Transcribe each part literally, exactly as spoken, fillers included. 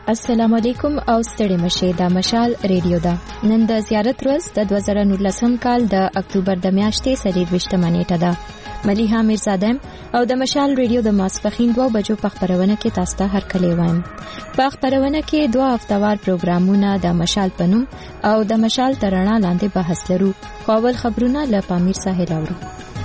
السلام علیکم او ستړي مشه د مشال ریډیو دا نن د زیارت ورځ د دوه زره نولسم کال د اکتوبر د میاشتې څلورویشتمه نیټه ده. ملیحه میرزاده او د مشال ریډیو د ماسپخین دوه بجو په خبرونه کې تاسو ته هرکلی وایم. په خبرونه کې دوه هفتوار پروګرامونه د مشال پنوم او د مشال ترانه لاندې بحث لرو. خو اول خبرونه له پامیر ساحل اورو.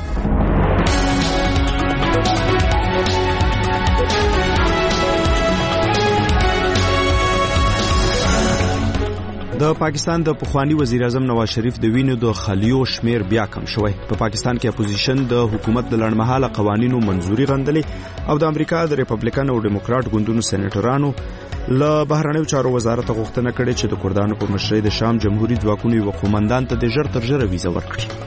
د پاکستان د پخوانی وزیر اعظم نواز شریف د وینو د خلیو شمیر بیا کم شوی. په پا پاکستان کې اپوزیشن د حکومت د لړمحاله قوانینو منزوري غندلې او د امریکا د ریپبلیکن او ډیموکرات ګوندونو سېنیټرانو له بهرنیو چارو وزارت غوښتنه کړې چې د کردانو په مشرۍ د شام جمهوریت ځواکونو یو قومندان ته د ژر تر ژره ویزه ورکړي.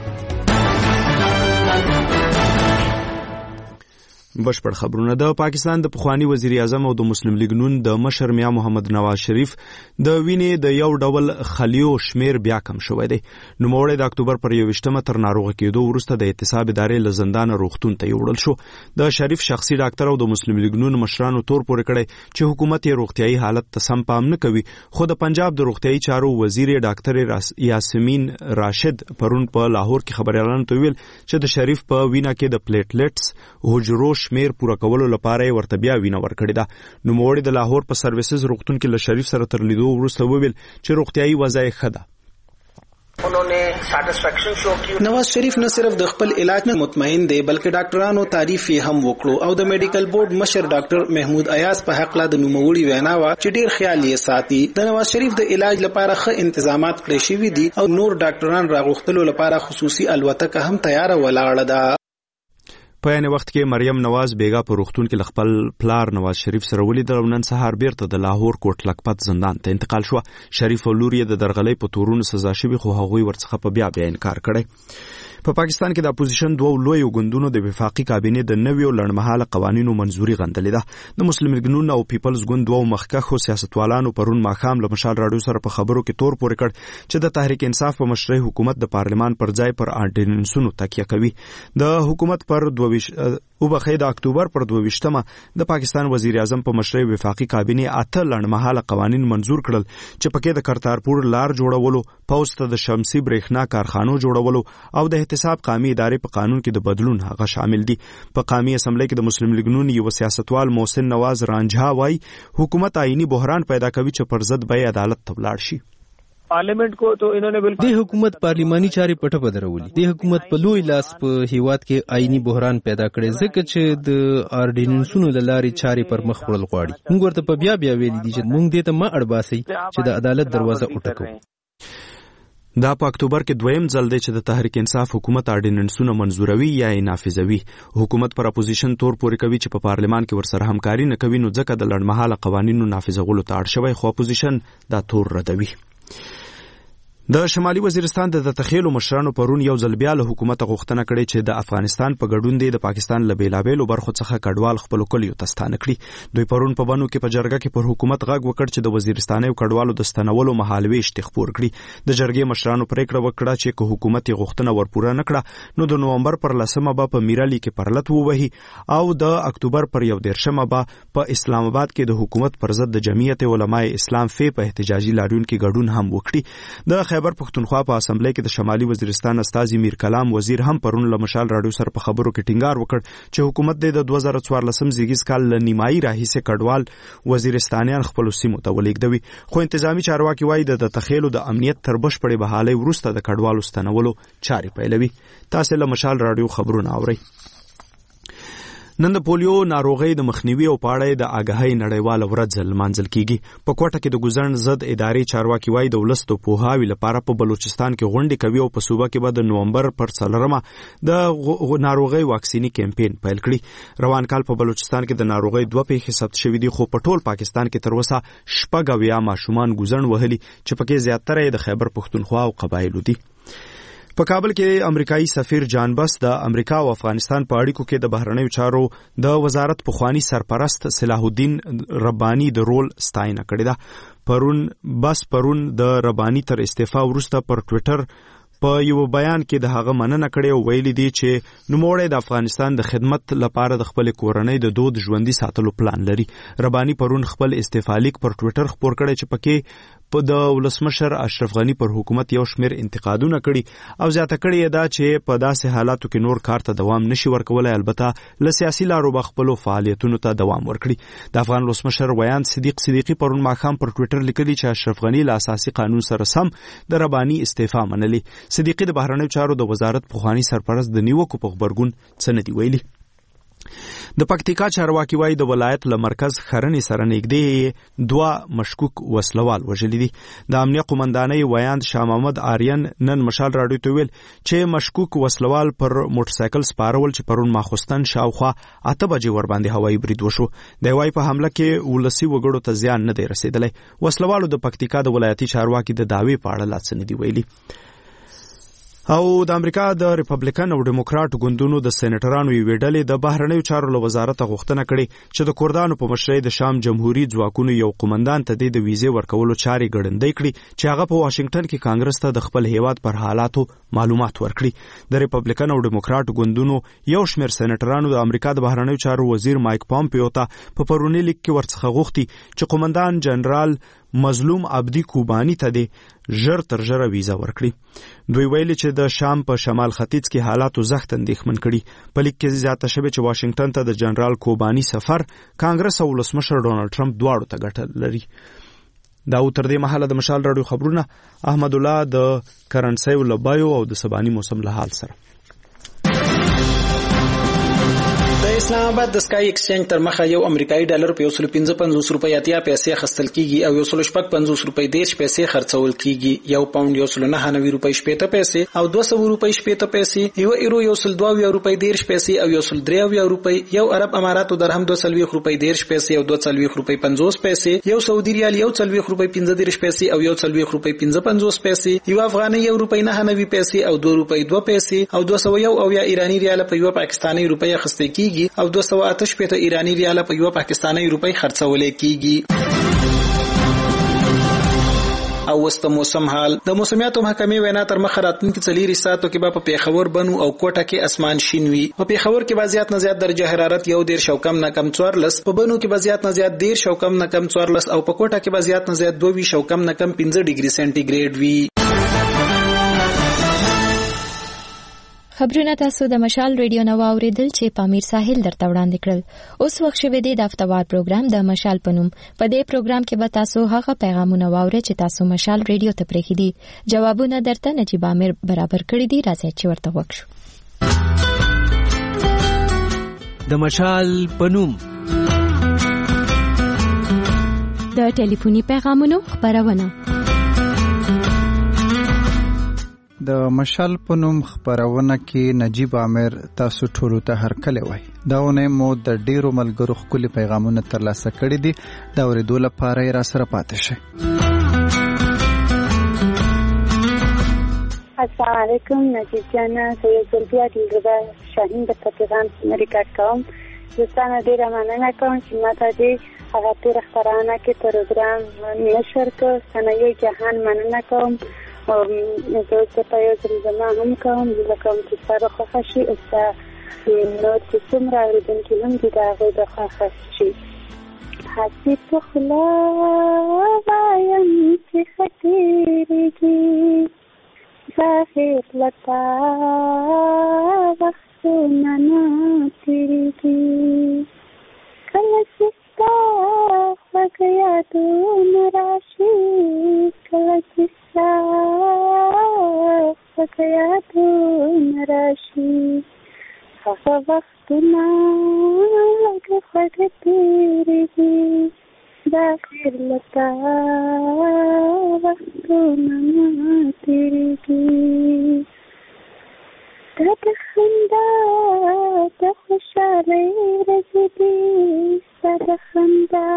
بشپړ خبرونه. د پاکستان د پخوانی وزیر اعظم او د مسلم لیگ نون د مشر میا محمد نواز شریف د وینې د یو ډول خلیو شمیر بیا کم شوی دی. نوموړی د اکتوبر پر یوویشتمه تر ناروغه کېدو وروسته د احتساب ادارې له زندان روغتون ته یوړل شو. د شریف شخصي ډاکټر او د مسلم لیگ نون مشرانو تور پورې کړی چې حکومت یې روغتیايي حالت ته سم پام نه کوي. خو د پنجاب د روغتیايي چارو وزیر ډاکټر یاسمین راشد پرون په لاهور کې خبريالانو ته ویل چې د شریف په وینا کې د پلیټلیټس حجرو شمیر پوره کولو لپاره ورته بیا وینه ورکړې ده. نوموړی د لاهور په سرویسز روغتون کې له شریف سره تر لیدو وروسته وویل چې روغتیايي وضع یې ښه ده. نواز شریف نه صرف د خپل علاج نه مطمئن دی بلکې ډاکټرانو تعریف یې هم وکړو او د میډیکل بورډ مشر ډاکټر محمود ایاز په حق لا د نوموړي وینا وا چې ډیر خیال یې ساتي. د نواز شریف د علاج لپاره ښه انتظامات کړی شوي دي او نور ډاکټران راغوښتلو لپاره خصوصي الوتکه هم تیار ولاړه ده. په یانه وخت کې مریم نواز بیګا په روغتون کې خپل پلار نواز شریف سره ولیدل او نن سهار بیرته د لاهور کوټ لکپت زندان ته انتقال شو. شریف او لور یې د درغلۍ په تورونو سزا شوي خو هغوی ورڅخه په بیا بیا انکار کړی. په پا پاکستان کې د اپوزیشن دوه لوی ګوندونو د وفاقي کابینې د نویو لړمحاله قوانینو منزوري غندلې ده. د مسلم لیگ نون او پیپلز ګوند دوه مخکښو سیاستوالانو پرون ماښام له مشال راډیو سره په خبرو کې تور پورې کړ چې د تحریک انصاف په مشرۍ حکومت د پارلمان پر ځای پر آرډیننسونو تکیه کوي. د حکومت پر دوه او بخې د اکتوبر پر دوه ویشتمه د پاکستان وزیر اعظم په مشرۍ وفاقي کابینې اته لړمحاله قوانین منزور کړل چې پکې د کرتارپور لار جوړولو، پوز ته د شمسي برېښنا کارخانو جوړولو او د احتساب قومي ادارې په قانون کې د بدلون هغه شامل دي. په قومي اسمبلی کې د مسلم لیگ نون یو سیاستوال محسن نواز رانجها وایي حکومت آئینی بحران پیدا کوي چې پر ضد به عدالت ته ولاړ شي. پارلیمنت کو تو انہوں نے بالکل د حکومت پارلیمانی چارې پټه بدرولي. د حکومت په لوی لاس په هیواد کې آئینی بحران پیدا کړي ځکه چې د آرډیننسونو له لارې چارې پر مخ وړل غواړي. موږ ورته په بیا بیا ویلي دي چې موږ دې ته ما اړباسي چې د عدالت دروازه وټکو. دا په اکتوبر کې دویم ځل دی چې د تحریک انصاف حکومت آرډیننسونه منزوروي یا یې نافذوي. حکومت پر اپوزیشن تور پورې کوي چې په پارلمان کې ورسره همکاري نه کوي نو ځکه د لړمحاله قوانینو نافذولو ته اړ شوی خو اپوزیشن دا تور ردوي. د شمالي وزیرستان د تخیلو مشرانو پرون یو ځل بیا له حکومت غوښتنه کړې چې د افغانستان په ګډون دی د پاکستان له بیلابیلو برخو څخه کډوال خپل کلیو ته ستانه کړي. دوی پرون په بنو کې په جرګه کې پر حکومت غږ وکړ چې د وزیرستاني کډوالو د ستنولو مهالويش تخپور کړي. د جرګې مشرانو پریکړه وکړه چې که حکومت یې غوښتنه ورپوره نه کړه نو د نومبر پر لسمه به په میرالي کې پرلت ووهي او د اکتوبر پر یو دیرشمه به په اسلام آباد کې د حکومت پر ضد د جمعیت علماء اسلام فی په احتجاجي لاریون کې ګډون هم وکړي. د خیبر پښتونخوا په اسمبلی کې د شمالي وزیرستان استازي میر کلام وزیر هم پرون له مشال راډیو سره په خبرو کې ټینګار وکړ چې حکومت د دوه زره څوارلسم زیږیز کال له نیمایي راهیسې کډوال وزیرستانیان خپل سیمو ته ولېږدوي. خو انتظامی چارواکي وایي د تخیلو د امنیت تر بشپړې بحالۍ وروسته د کډوالو ستنولو چارې پیلوي. تاسو له مشال راډیو خبرونه اورئ. نن د پولیو ناروغۍ د مخنیوي او پاړې د آګاهۍ نړیواله ورځ لمانځل کیږي. په کوټه کې د ګوزن ضد ادارې چارواکي وایي د ولس د پوهاوي لپاره په بلوچستان کې غونډې کوي او په صوبه کې به د نومبر پر څلورمه د ناروغۍ واکسینی کمپاین پیل کړي. روان کال په بلوچستان کې د ناروغۍ دوه پیښې ثبت شوې دي خو په ټول پاکستان کې تر اوسه شپږ اویا ماشومان ګوزن وهلي چې پکې زیاتره یې د خیبر پښتونخوا او قبایلو دي. په کابل کې امریکایي سفیر جان بس د امریکا او افغانستان په اړیکو کې د بهرنیو چارو د وزارت پخوانی سرپرست صلاح الدین ربانی د رول ستاینه کړې ده. پرون بس پرون د ربانی تر استعفا وروسته پر ټویټر په یو بیان کې د هغه مننه کړې او ویلي دی چې نوموړی د افغانستان د خدمت لپاره د خپل کورنۍ د دود ژوندۍ ساتلو پلان لري. رباني پرون خپل استعفا لیک پر ټوئیټر خپور کړی چې پکې په د ولسمشر اشرف غنی پر حکومت یو شمېر انتقادونه کړي او زیاته کړې ده چې په داسې حالاتو کې نور کار ته دوام نشي ورکولای، البته له سیاسي لارو به خپلو فعالیتونو ته دوام ورکړي. د افغان ولسمشر ویاند صدیق صدیقي پرون ماښام پر ټوئیټر لیکلي چې اشرف غنی له اساسي قانون سره سم د رباني استعفا منلي. صدیقي د بهرنیو چارو د وزارت پخوانی سرپرست د نیوکو په غبرګون څه نه دی ویلي. د پکتیکا چارواکي وایي د ولایت له مرکز خرنې سره نږدې دوه مشکوک وسلوال وژلي دي. د امنیه قومندانۍ ویاند شاه محمد آریان نن مشال راډیو ته ویل چې مشکوک وسلوال پر موټرسایکل سپارول چې پرون ماخوستن شاوخوا اته بجې ورباندې هوایي برید وشو. د وای په حمله کې ولسی وګړو ته زیان نه دی رسیدلی. وسلوالو د پکتیکا د ولایتي چارواکي د دعوی په اړه لا څه نه دی ویلي. او د امریکا د ریپبلیکن او ډیموکراټ ګوندونو د سېنیټرانو یوې ډلې د بهرنیو چارو له وزارت غوښتنه کړې چې د کردانو په مشرۍ د شام جمهوریت ځواکونو یو قومندان ته د ویزې ورکولو چارې ګړندۍ کړي چې هغه په واشنگټن کې کانګرس ته د خپل هیواد پر حالاتو معلومات ورکړي. د ریپبلیکن او ډیموکراټ ګوندونو یو شمېر سېنیټرانو د امریکا د بهرنیو چارو وزیر مایک پامپیو ته په پرونی لیک کې ورڅخه غوښتي چې قومندان جنرال مظلوم عبدی کوبانی ته د ژر تر ژره ویزا ورکړي. دوی ویلي چې د شام په شمال ختیځ کې حالاتو سخت اندېښمن کړي. په لیک کې زیاته شوې چې واشنگټن ته د جنرال کوبانی سفر کانګرس او ولسمشر ډونالد ټرمپ دواړو ته ګټه لري. دا تر دې مهاله د مشال راډیو خبرونه احمد الله د کرنسۍ لبایو او د سباني موسم له حال سره. د اسلام آباد د سکای ایکسچینج تر مخه یو امریکایي ډالر په یو سل پنځه پنځوس روپۍ اتیا پیسې خرڅول کیږي او یو سل شپږ پنځوس روپۍ دیرش پیسې خرڅول کیږي. یو پاوند یو سل نهه نوي روپۍ شپېته پیسې او دوه سوه روپۍ شپېته پیسې، یو ایرو یو سل دوه اویا روپۍ دیرش پیسې او یو سل درې اویا روپۍ، یو عرب اماراتو درهم دوه څلوېښت روپۍ دیرش پیسې او دوه څلوېښت روپۍ پنځوس پیسې، یو سعودي ریال یو څلوېښت روپۍ پنځه دېرش پیسې او یو څلوېښت روپۍ پنځه پنځوس پیسې، یو افغاني یو روپۍ نهه نوي پیسې او دوه روپۍ دوه پیسې او دوه سوه یو اویا ایراني ریال په یو پاکستاني روپۍ اخیستل کیږي او دوه سوه اته شپېته ایراني ریال په یو پاکستاني روپۍ خرڅول کیږي. او وست موسم حال. د موسمیاتو محکمې وینا تر مخه راتلونکي څلور ساعتو کې به په پیښور بنو او کوټه کې اسمان شین وي. په پیښور کې به زیات نه زیات درجه حرارت یو دېرش او کم نه کم څوارلس، په بنو کې به زیات نه زیات دېرش او کم نه کم څوارلس او په کوټه کې به زیات نه زیات دوه ویشت او کم نه کم پنځه ډیګري سانتي ګریډ وي. خبرونه تاسو د مشال ریډیو نو اوریدل چې پامیر ساحل درته وړاندې کړل. اوس وخت شوه دی د هفتوار پروګرام د مشال پنوم. په دې پروګرام کې به تاسو هغه پیغامونه واورئ چې تاسو مشال ریډیو ته پرېښي دي. جوابونه درته نجیب عامر برابر کړی دي. راځئ چې ورته وکړو. د مشال پنوم د ټلیفوني پیغامونو خبرونه. د مشال پنوم خبرونه کې نجیب عامر تاسو ټولو ته هرکلی وای. دا ونه مو د ډیرو ملګرو خپل پیغامونه ترلاسه کړي دي. دا ورېدو لپاره را سره پاتې شئ. السلام علیکم نجیب جانا، سید زلبیا دلربا شاهین د پتیغان ریکارډ کوم. دوستانو ډیره مننه کوم چې ماته دې هغه تیر خبرانه کې پروګرام نشر کړ. ثنایي جهان مننه کوم. زه ته په یو ځل زما هم کوم لکه چې سره خوښه شي او نور چې څومره اورېدونکي هم دي د هغوی د خوښه شي. هسې په خوله وایم چې ښه تېرېږي، ظاهر له تا وختونه نه تېرېږي. کله چې ستا خوږه یادونه راشي، کله چې ستا خوږه یادونه راشي، هغه وختونه لږه خوږه تېرېږي، ظاهر له تا وختونه نه تېرېږي. دا د خندا د خوشحالۍ ورځې دي، دا د خندا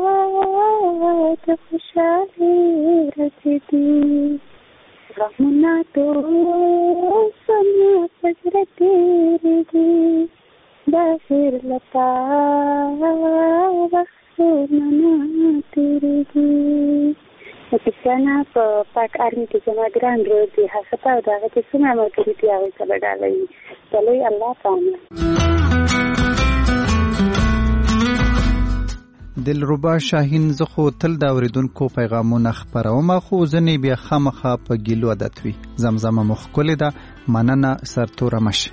د خوشحالۍ ورځې دي. غمونه ټول زما په زړه تېرېږي، ظاهر له تا وختونه نه تېرېږي. چې څنګه په پاک آرمي کې زما ګران ورور دی هغه په دغه کې څنګه ملګري دی هغه سره ډالۍ دلوي الله تعالی. دلربا شاهین زه خو تل د اوریدونکو پیغامونه خپروم خو ځنې بیا خامخا په ګیلو عادت وي. زمزمه مو ښکلې ده مننه سرتوره مشه.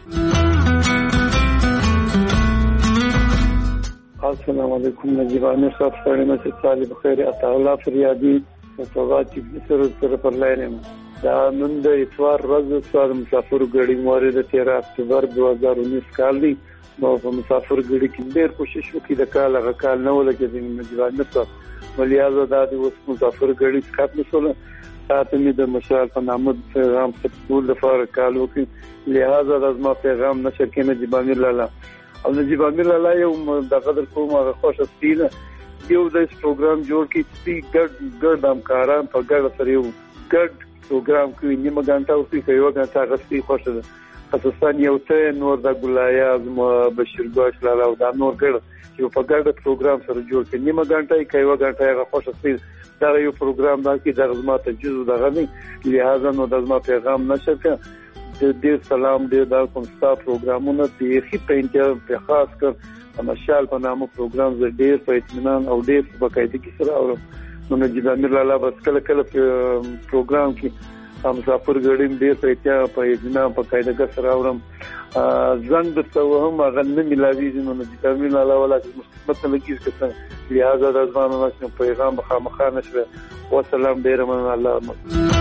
السلام علیکم نجیب امیر صاحب سره مې سالي بخیر اتا الله فریادي سوغات چې سره سره پر لاینم دا نن د اتوار ورځ سره مسافر غړي مورې د تیرہ اکتوبر دو هزار انیس کال دی. نو په مسافر غړي کې ډېر کوشش وکړي د کال هغه کال نه ولګي د نجیب امیر صاحب ولیازه د اوس مسافر غړي ښکته مسوله ساته مې د مشال په نامه پیغام خپل لپاره کال وکړي لہذا د ما پیغام نشر کې نجیب امیر لاله او نجیب امیر لاله یو د قدر کوم هغه خوشا سپینه یو د پروګرام جوړ کړي چې ګډ ګډ همکاران په ګډ سره یو ګډ پروګرام کوي نیمه غنټه او په یو غنټه غوښتي خوشا ده خصوصا یو ته نور د ګلایي اعظم بشیر ګوش لاله او دا نور ګډ یو په ګډ پروګرام سره جوړ کړي نیمه غنټه کې یو غنټه هغه خوشا سپین دا یو پروګرام دا کې د غزما ته جزء دغه نه لہذا نو د غزما پیغام نشه کړ د دې سلام دې دا کوم ستا پروګرامونه دې خې پینټ په خاص کر مشال په نامه پروګرام ز ډېر په اطمینان او ډېر په باقاعدګي سره اورم. نو نجیب امیر لاله بس کله کله پروګرام کې مسافر غړي ډېر په احتیاط په اطمینان په باقاعدګي سره اورم. زنګ د څو هم غنه ملاوي نو نجیب امیر لاله ولا مثبت لګیږي چې لہذا د ځوانانو نشو پیغام مخامخ نشو. والسلام ډېر من الله.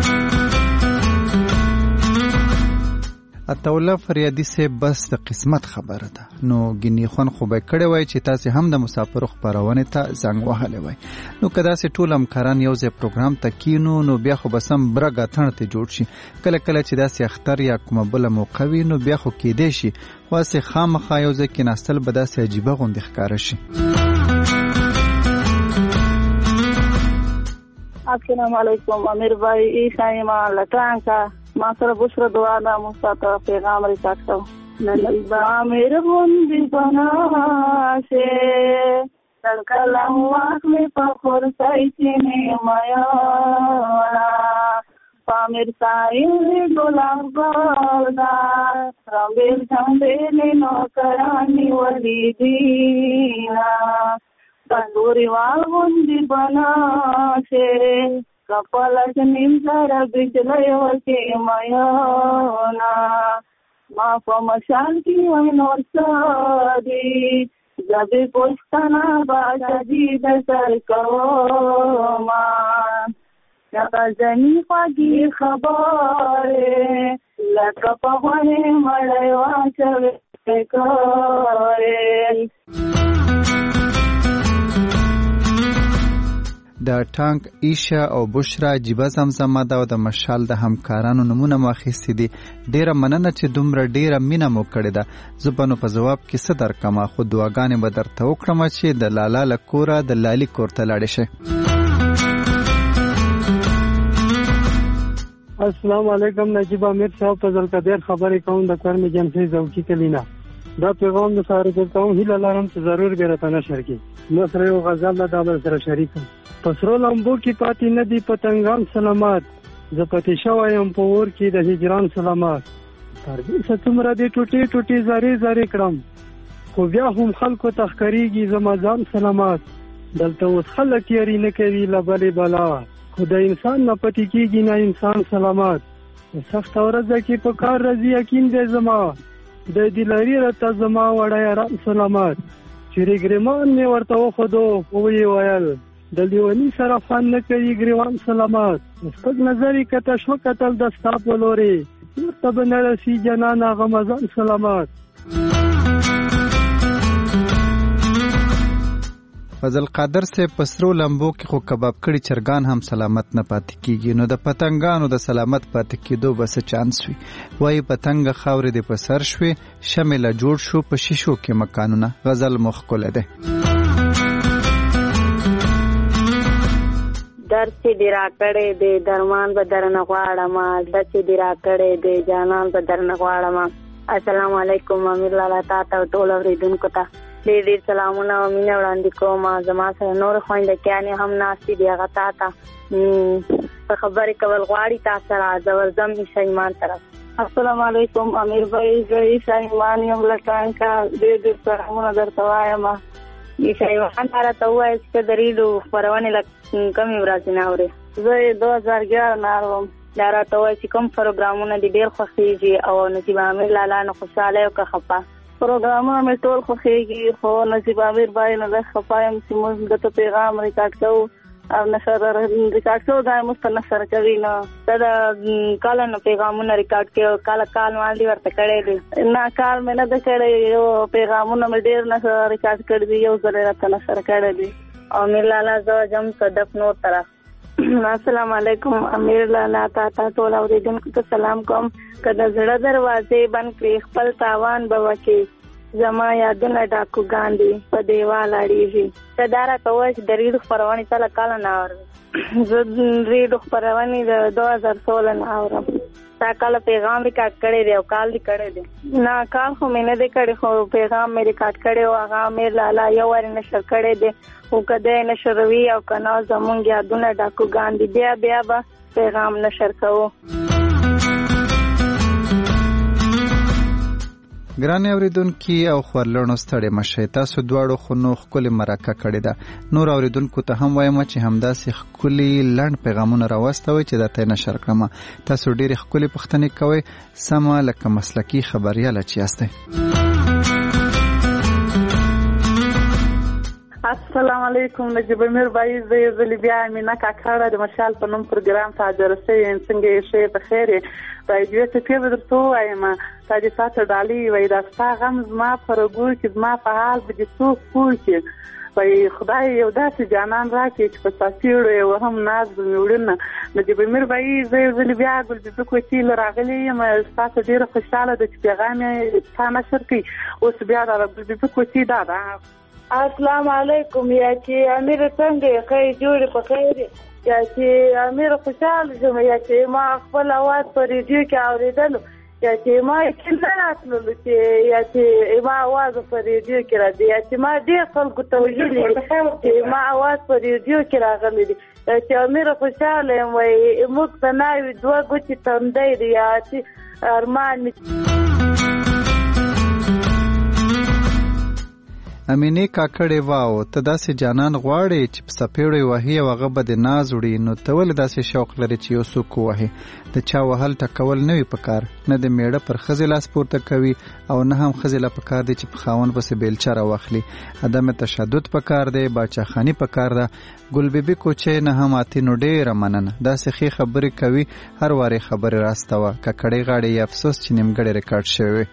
اتوله فریادي سه بس د قسمت خبره ده. نو ګنی خون خو به کړي وای چې تاسو هم د مسافر خبرونه ته زنګ وهلې وای. نو کدا سه ټول امکاران یو ځای پروګرام تکینو نو بیا خو بسم برګه ثنته جوړ شي. کله کله چې داسې اختر یا کوم بل موقوي نو بیا خو کې دی شي واسه خامخا یو ځای کې نستل به داسې عجیبه غوندې ښکار شي. السلام علیکم امیر بھائی ایشایما لټانکا ما سره بشرا دعا دا مستاته پیغام ریکارډ کړو نن با امیر غوندې بناشه تلکلم واک می په خورسای چې مایا پامیر سایل ګلاب ګلدا رنگل څنګه نو کرانی ولې دینا تندوري وال غوندې بناشه کپالا جنیم سارا بجلای وکې مایانا ما په مشال کې وای نور سادي زبې پوښتنه باندې د سر کوما یا ځنی پاګي خبره لکه په وای مړای واچوي کوي. د ټانک ایشا او بشرا جیبه زمزمه دا د مشال د همکارانو نمونه ماخېستې دي. ډیره مننه چې دومره ډیره مینه مو کړې ده. زبانو په جواب کې څه درکمه خو دعاګانې به درته وکړم چې د لالا له کوره د لالي کور ته لاړې شي. السلام علیکم نجیب امیر صاحب فضل قدیر خبرې کوم د کرم جمشید زوکی کلینا. دا پیغام د ساره کوم هیله لرم چې ضرور به راته نشر کی. نو سره یو غزل دا به سره شریک پسرو لمبو کې پاتې ندی پتنګان سلامات ز پاتې شوایم په ور کې د هجران سلامات تر دې ستمره دې ټوټي ټوټي زاري زاري کړم خو بیا هم خلکو تخکریږي زمازان سلامات دلته اوس خلک یې نه کوي لبلې بلا خو د انسان نه پاتې کېږي نه انسان سلامات سخت ورځ کې په کار راځي یقین دې زما د دلاري رته زما وړای را سلامات چې ګریمان مې ورته وخدو وې ویل د لیونی سره فن نه کوي ګریوان سلامات مستق نظری کته شو قتل د ستا په لوري ورته بنرسي جنان غمزان سلامات. فضل قادر سے پسرو لمبو کې خو کباب کړي چرګان هم سلامت نه پاتې کیږي. نو د پتنګانو د سلامت پاتې کېدو بس چانس وي. وای پتنګ خاورې د پسر شوي شامل جوړ شو په شیشو کې مکانونه. غزل مخکله ده. درس دی را کړې دی درمان به درنه غواړم درس دی را کړې دی جانان به درنه غواړم. السلام علیکم امیر لالا تا ته ټول اوریدونکو ته ډېر ډېر سلامونه او مینه وړاندې کوم. زما سره نور خویندکیانې هم ناستې دي، هغه تا ته څه خبرې کول غواړي تا سره. زه ورځم عیسی ایمان طرف. السلام علیکم امیر بھائی، زه عیسی ایمان یم له ټانکه. ډېر ډېر سلامونه درته وایم. عیسی ایمان تا راته ووایه چې ته د ریډیو خپرونې له کومې ورځې نه اورې؟ زه یې دو هزار ګیاره نه اورم. دا راته ووایه چې کوم پروګرامونه دې ډېر خوښېږي او نجیب امیر لالا نه خوشحاله یو که خفه؟ پروګرامونه مې ټول خوښېږي، خو نجیب امیر بھائی نه زه خفه یم چې موږ دته پیغام ریکارډ کوو او نشر ریکارډ کوو، دا موږ ته نشر کوي. نو دا د کله نه پیغامونه ریکارډ کوي، کله کال مالي ورته کړی دی. نه کال مې نه ده کړی، یو پیغامونه مې ډېر نشر ریکارډ کړي دي، یو ځل یې راته نشر کړی دی. او امیر لالا زه جم صدف نور طرف. السلام علیکم امیر لالا، تا تا ټول اورېدونکو ته سلام کوم. که د زړه دروازې بند کړې خپل تاوان به وکړې، زما یادونه ډاکوګان دي په دیوال اړېږي. ته دا راته ووایه چې د ریډیو خپرونې ته له کله نه اورې؟ زه ریډیو خپرونې د دو هزار سوله نه اورم. تا کله پیغام ریکارډ کړی دی او کال دې کړی دی؟ نه کال خو مې نه دی کړی، خو پیغام مې ریکارډ کړی و. هغه امیر لالا یو وارې نشر کړی دی، خو که دی نشروي او که نه زمونږ یادونه ډاکوګان دي، بیا بیا به پیغام نشر کوو. ګرانې اورېدونکي او خورلڼو ستړي مشئ، تاسو دواړو خو نو ښکلې مرکه کړې ده. نور اورېدونکو ته هم وایم چې همداسې ښکلي لنډ پیغامونه راواستوئ چې درته یې نشر کړم. تاسو ډېرې ښکلې پوښتنې کوئ، سمه لکه مسلکي خبریاله چې یاستئ. السلام علیکم نجیب امیر بھائی، زه یې زلي بیا امینه کاکړه د مشال په نوم پروګرام ته حاضره شوې یم. څنګه یې ښې په خیر یې؟ باید دوې ټپې به درته ووایم. تا دې تا ته ډالۍ وایي دا ستا غم زما په رګو کې، زما په حال به دې څوک پوه کړي. وایي خدای یو داسې جانان راکړي چې په ساپېړو یې وهم ناز به مې وړونه. نجیب امیر بھائی، زه یو ځلې بیا ګلبیبي کوڅې له راغلې یم. ستاسو ډېره خوشحاله ده چې پیغام یې تا نشر کوي. اوس بیا دا ګلبیبي کوڅې دا ده. السلام علیکم. یا چې امیر څنګه یې؟ خیر جوړې په خیر یې؟ یا چې امیر خوشحاله شوم، یا چې ما خپل اواز په ریډیو کې اورېدلو، یا چې ما یقین نه راتللو چې یا چې ما اواز په ریډیو کې راځي، یا چې ما ډېر خلکو ته ویلي چې ما اواز په ریډیو کې راغلی دی. یا چې امیر خوشحاله یم، وایي موږ ته ناوي دوه ګوتې تندی دی، یا چې ارمان مې. امینې کاکړې واو، ته داسې جانان غواړې چې په سپېړو یې وهي او هغه به دې ناز وړي، نو ته ولې داسې شوق لرې چې یو څوک ووهې؟ د چا وهل ټکول نه وي پکار، نه د میړه پر ښځې لاس پورته کوي او نه هم ښځې له پکار دی چې په خاوند پسې بیلچه راواخلي. عدم تشدد پکار دی، باچاخاني پکار ده. ګلبیبي کوچې نه هم آتې، نو ډېره مننه. داسې ښې خبرې کوي، هر وارې خبرې راستوه. ککړې غاړې یې افسوس چې نیمګړې ریکارډ شوې.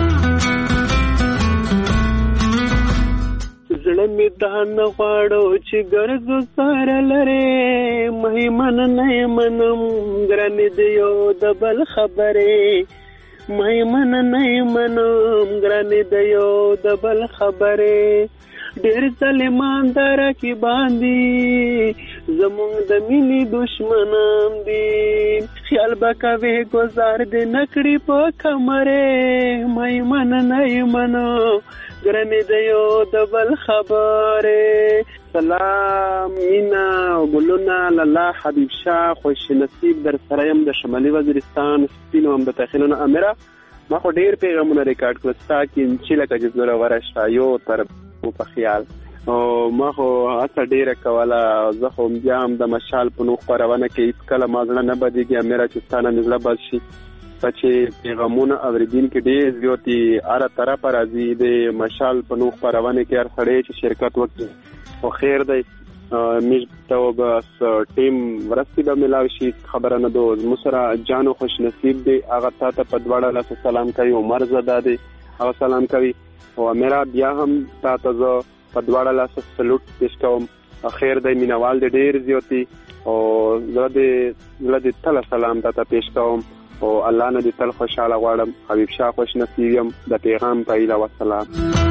زړه مې دا نه غواړو چې ګرځو سره لرې، مهمن نه یې منم ګرانې د یو د بل خبرې، مهمن نه یې منم ګرانې د یو د بل خبرې. ډېر ظالمان دا رقیبان دي، زمونږ د مینې دشمنان دي، خیال به کوې ګزار دې نه کړي په کمرې، مهمن نه یې منم ګرانې د یو د بل خبرې. سلام مینا او ګلونه لالا حبیب شاه، خوش نصیب در سره یم د شمالي وزیرستان سپینو هم د تخیلونه امیره. ما خو ډېر پیغامونه ریکارډ کړل ستا کې چې لکه چې زوروره شته یو تر په خیال، او ما خو هڅه ډېره کوله. زه خو بیا هم د مشال په نوم خپرونه کې هېڅکله ما زړه نه بدېږي امیره چې ستا نه مې زړه بد شي. چې پیغامونه اورېدونکي ډېر زیات دي، هره طرفه راځي د مشال په نوم خپرونه کې هر سړی چې شرکت وکړي خو خیر دی. موږ ته بس ټیم مرستې به میلاو شي، خبره نه ده. زموږ سره جانو خوش نصیب دی، هغه تا ته په دواړه لاسو سلام کوي. عمر زده دی، هغه سلام کوي. او امیره بیا هم تا ته زه په دواړه لاسو سلوټ پیش کوم. خیر دی، مینوال دی ډېر زیات دي، او زه د تله سلام تا ته پیش کوم. او الله نه دې تل خوشاله غواړم. حبیب شاه خوش نصیب یم د پیغام پایله. وسلام.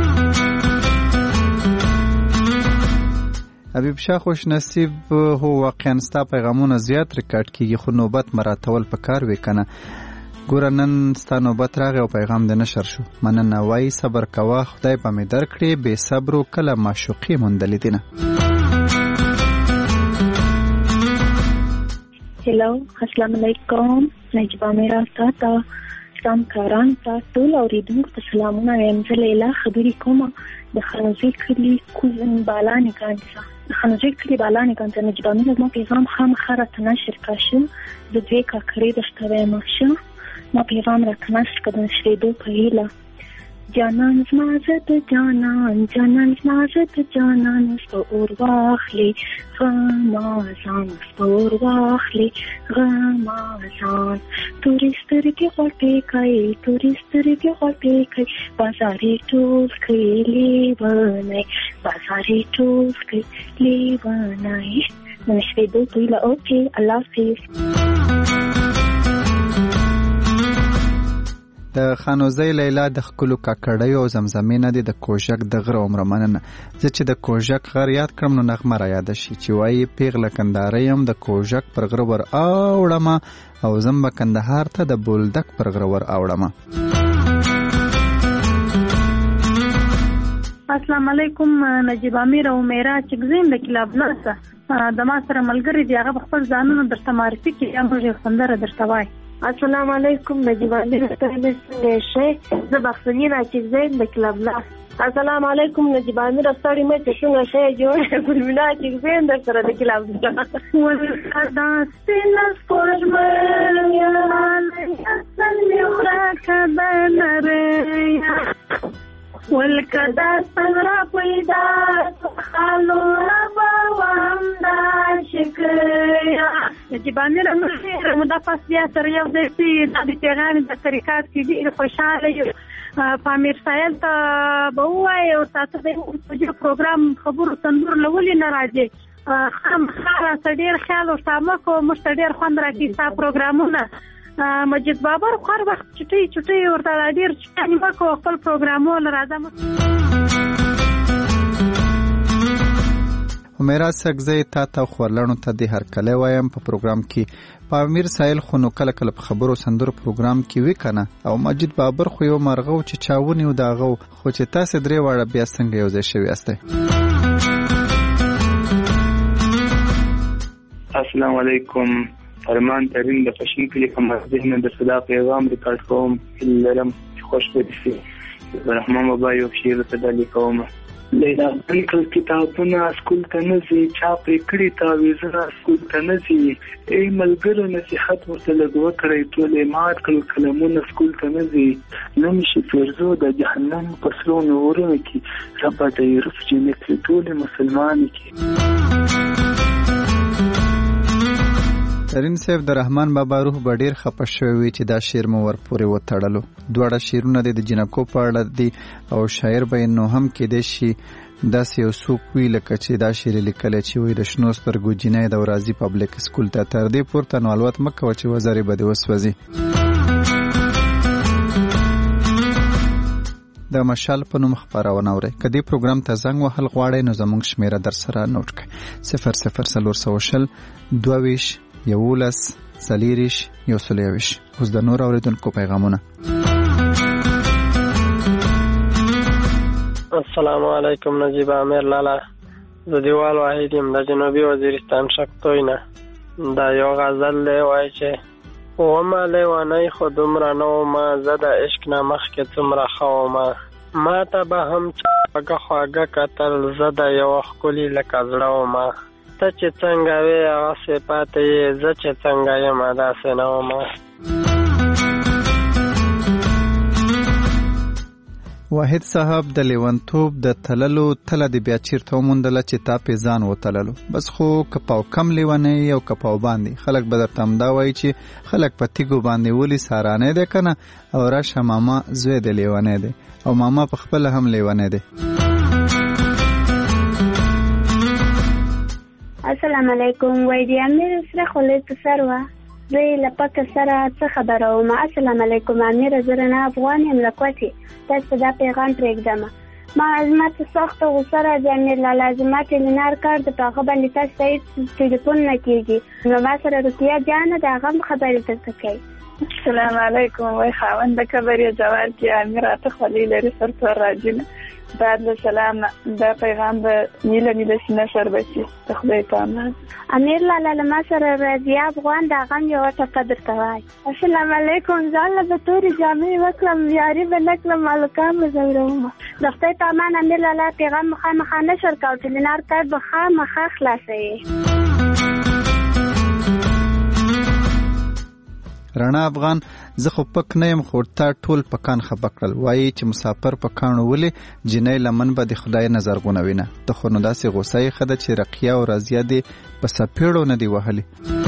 حبیب شاه خوش نصیب، هو واقعا ستا پیغامونه زیات ریکارډ کیږي، خو نوبت مراتول پکار وی کنه. ګوره نن ستا نوبت راغی او پیغام د نشر شو. مننه وایي صبر کوه خدای به مې درکړي، بې صبرو کله معشوقي موندلې دینه. هلو السلام علیکم، نجیبه میرا تاته سلام کاران ته ټول اوریدونکو ته سلامونه وایم. زه لیلا خبرې کومه د خانوزۍ کلي کوزن بالانې ګاڼې څخه. د خانوزۍ کلي بالانې ګاڼې څخه نجیبه میرا زما پیغام خامخا راته نشر کړه شه. زه دوې کاکړۍ درته وایم شه. ما پیغام راته نشر کړه د نشرېدو په هیله. جانان زما زه د جانان جانان زما زه د جانان سپه اور واخلې غمازان سپه اور واخلې غمازان تورې سترګې غوټې کوي تورې سترګې غوټې کوي بازار یې ټول کوي لیونی بازار یې ټول کوي لیونی. د نشرېدو په هیله. اوکې الله حافظ. د خانوزۍ لیلا د ښکلو کاکړیو او زمزمې نه دی د کوژک د غره عمره مننه. زه چې د کوژک غر یاد کړم نو نغمه را یاده شي چې وایي پیغله کندهاری یم د کوژک پر غره ور اوړمه او زم به کندهار ته د بولدک پر غره ور اوړمه. السلام علیکم، نجیب امیر او میرا چګزین د کلاب ناسه د ما سره ملګری دی، هغه خپل ځانونه درته معرفي کړي یا موږ یې سندره درته وایي. السلام علیکم، نجیب امیر څنګه شئ؟ زه بخښنه چګزین د کلاب ناسه. السلام علیکم نجیب امیر ستړي مې څنګه شئ؟ جوړ ګلمینا چګزین در سره د کلاب ناسه. ولدا سپینس پرمیا اصل می ورکه بنریا ولکدا څنګه پیدا خالو ربا وامدا شکریا. نجیب امیر موږ د فاصله سره یو ځای چې د پیغام د طریقات کې ډېر خوشاله یو. پامیر سایل ته به وایي او تاسو د پروګرام خبرو تندور لولې نه راځي. خامخا راته ډېر خیال ورته کوو، موږ ته ډېر خوند راکړي ستا پروګرامونه. مجید بابر خور وخت چټي چټي ورته ډېر چټي وکړو خپل پروګرامونه راځم. همیرا سګزی تا ته خورلڼو ته د هرکلی وایم. په پروګرام کې پامیر سایل خو نو کله کله په خبرو سندرو پروګرام کې وی کنه او مجید بابر خو یو مرغه و چې چاونی و داغه خو چې تاسو درې واړه بیا څنګه یو ځای شوي یاستئ؟ السلام علیکم، فرمان ترین د پښین کلی کوم ذهن د صدا پیغام ریکارډ کوم لرم خوش پېښې رحمان بابا یو شعر صدا لیکوم. لیلا انکل کتابونه اسکول ته نزي چا پرې کړي تعویذونه اسکول ته نزي ای ملګرو نصیحت ورته لږ وکړئ ټولې مات کړل قلمونه اسکول ته نزي نمیشي فرزو د جهنم په سرو نورونو کې رب دې رف جنت ټولې مسلمان کې. ترین صاحب د رحمان بابا روح به ډیر خپه شوی وي چې دا شعر مو ورپورې وتړلو. دواړه شعرونه د جنکو په اړه دي او شاعر به نو هم کېدای شي داسې یو څوک وي لکه چې دا شعر لیکلی چې وایي د شنو سترګو جینۍ د ورازي پبلک سکول ته تر دې پورته نو الوت مه کوه چې وزرې به دې وسوځي. د مشال په نوم خپرونه اورئ. که دې پروګرام ته زنګ وهل غواړئ نو زموږ شمیره در سره نوټ کړئ: صفر صفر څلور سوه شل دوه ویشت یولس څلېرویشت یو سل یوویشت. اوس د نور اورېدونکو پیغامونه. السلام علیکم نجیب امیر لالا، زه دیوال واحد یم د جنوبي وزیرستان شکتوی نه. دا یو غزل دی وایي چې ومه لیونی خو دومره نه ومه زه د عشق نه مخکې څومره ښه ومه ما ته به هم خواږه خواږه کتل زه د یوه ښکلي لکه زړه ومه ته چې څنګه وې هغسې پاتې یې زه چې څنګه یم داسې نه ومه. واحد صاحب د لیونتوب د تللو تله د بیا چیرته وموندله چې تا پې ځان وتللو. بس خو کپاو کم لیونی او کپاو باندې خلک به درته همدا وایي چې خلک په تیږو باندې ولي سارانی دی که نه او راشه ماما زوی دی لیونی دی او ماما په خپله هم لیونی دی. السلام علیکم، وای دی امیر سره خولې په سر وه زه یې له پکه سره څه خبره وم. السلام علیکم امیر، زه رڼا افغان یم له کوټې. تاسو دا پیغام پرېږدمه. ما زما ته سخته غوسه راځي امیر لالا، زما ټیلینار کار د په هغه باندې تاسو ته هېڅ ټلیفون نه کېږي نو ما سره روقیه جانه د هغه هم خبرې درته کوي. السلام علیکم. وای خاوند کبر یا جوال کی امیرات خلیل لري سرتور راجنه بعد له سلام دا پیغام به نیله نیله نشر بشي خدای پامه. امیر لاله لما سره راځي افغان دا غم یو ته قدر کوي. السلام علیکم. ځاله به توري جامې وکړم یاري به نکړم مالکان مزوروم. د خدای پامان امیر لاله پیغام مخامخ نشر کاوه چې لنار کار به خامخ خلاصي. رڼا افغان زه خو پک نه یم خو تا ټول پکان خبکړل وایي چې مسافر پکانو ولې جنۍ لمن به د خدای نظر غونوینه ته خو نو داسې غوسه یې خده چې رقیه او رازیه دې په سپېړو نه دی وهلي.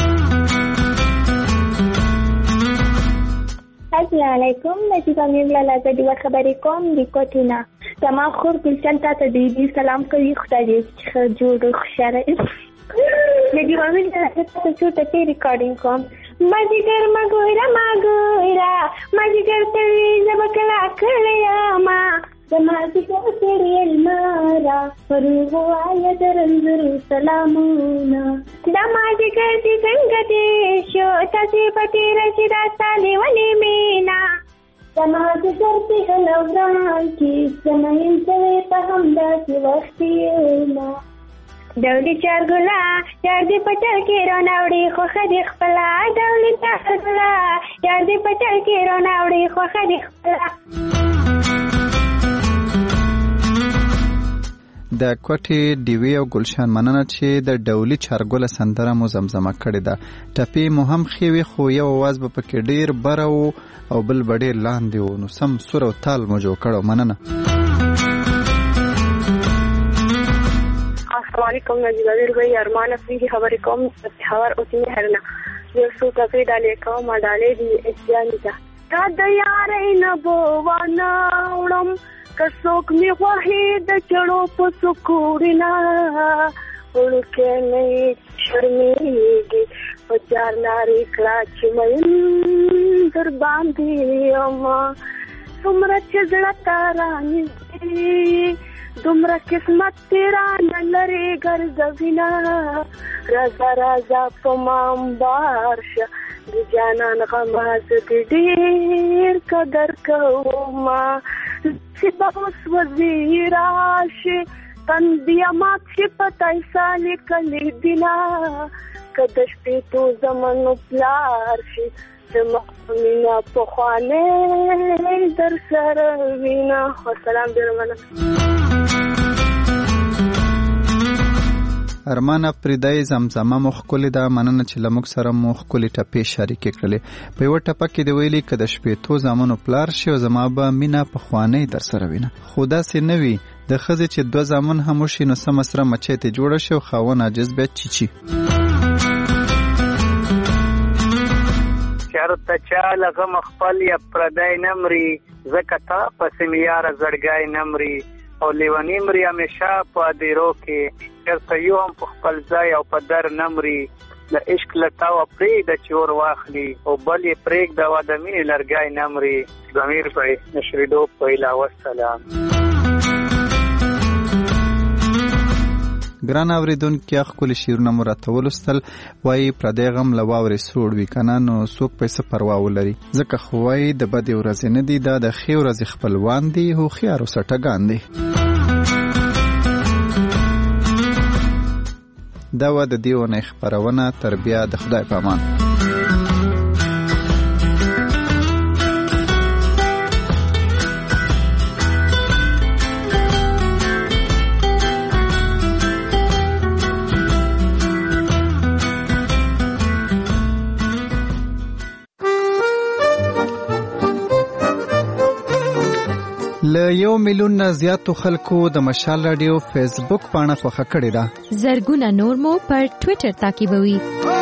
السلام علیکم. نجیب امیر لاله زه د خبرې کوم د کوټې نه. زما خور ګلشن تا ته د سلام کوي. خدای دې ښه جوړ خوشحاله نجیب امیر لاله ته څه ته ریکارډینګ کوم. مجگر مګورا مګورا مجگر تړي زبکلا کړیا ما زمازګر تړي المارا پروايا درنځر سلامونه دا ماجگر دې څنګه دې شو تاسو پټي رشدا سالي وني مینا زمازګر دې هلوګان کی زمين ته په هم داسې وختينا دولي چارګلا یار دې پټل کې روناوړي خو خدي خپلا دولي چارګلا یار دې پټل کې روناوړي خو خدي خپلا. د کوټې ډیوی او گلشان مننه چې د ډولي چارګله سندره مو زمزمه کړې ده. ټپې مو هم خېوي خو یو आवाज به پکې ډیر بره او بل بډې لاندې و نو سم سور او تال مو جوړ کړو. مننه. السلام علیکم. نجیب امیر بھائی ارمان افریدی خبرې کوم خبر اوسې هرنه یو څو تفریح ډالې کوم ډالې دي احتیاطي ده دا د یارې نه بو وانه وړم کڅوک می وحی د چړو په سکوړینا ورکه نه شرمېږي په چار ناری کلا چې مې در باندې اما څومره چې زړه تارانې دومره قسمت تیرا نلری ګرځوینا رازا رازا پمام بارشا د جانان غماز ډیر قدر کوما چې باوس وزیراشه تندیا ما چې پتاي سالي کلی دینا کدش په تو زمانو پلارشي زموږه په خانه در سره وینا. والسلام درمنه. ارمان افریدی زمزمه مخکلی دا مننه چې لموږ سره مخکلی ټپې شریکې کړلې. په یو ټپه کې دی ویلي که د شپېتو زامنو پلار شي او زما به مینه په خوانۍ در سره وینه. خو داسې نه وي د ښځې چې دوه زامن هم وشي نو سمه سره مچۍ ترې جوړه شي او خاوند عاجز بیا چیچي. چرته چاله غم خپل یا پردی نمري ځکه تا پسې مې یاره زړګی نمري او لیونی مري همیشه په دیرو کې چرته یو هم په خپل ځای او په در نمري د عشق لتاوه پرېږده چې اور واخلي او بل یې پرېږده و د مینې لرګی نمري. ضمیر بھائی نشریدو پهلا والسلام. ګران اوریدونکي ښکلي شعرونه مو راته ولوستل. وایي پردی غم له واورې سوړ وي که نه نو څوک به یې څه پروا ولري ځکه خو وایي د بدې ورځې نه دي دا د ښې ورځې خپلوان دي هوښیار او سټګان دي. دا وه د دې اونۍ خپرونه. تر بیا د خدای په امان. له یو میلیون نه زیاتو خلکو د مشال رادیو فیسبوک پاڼه خوښه کړې ده. زرګونه نور مو پر ټویټر تعقیبوي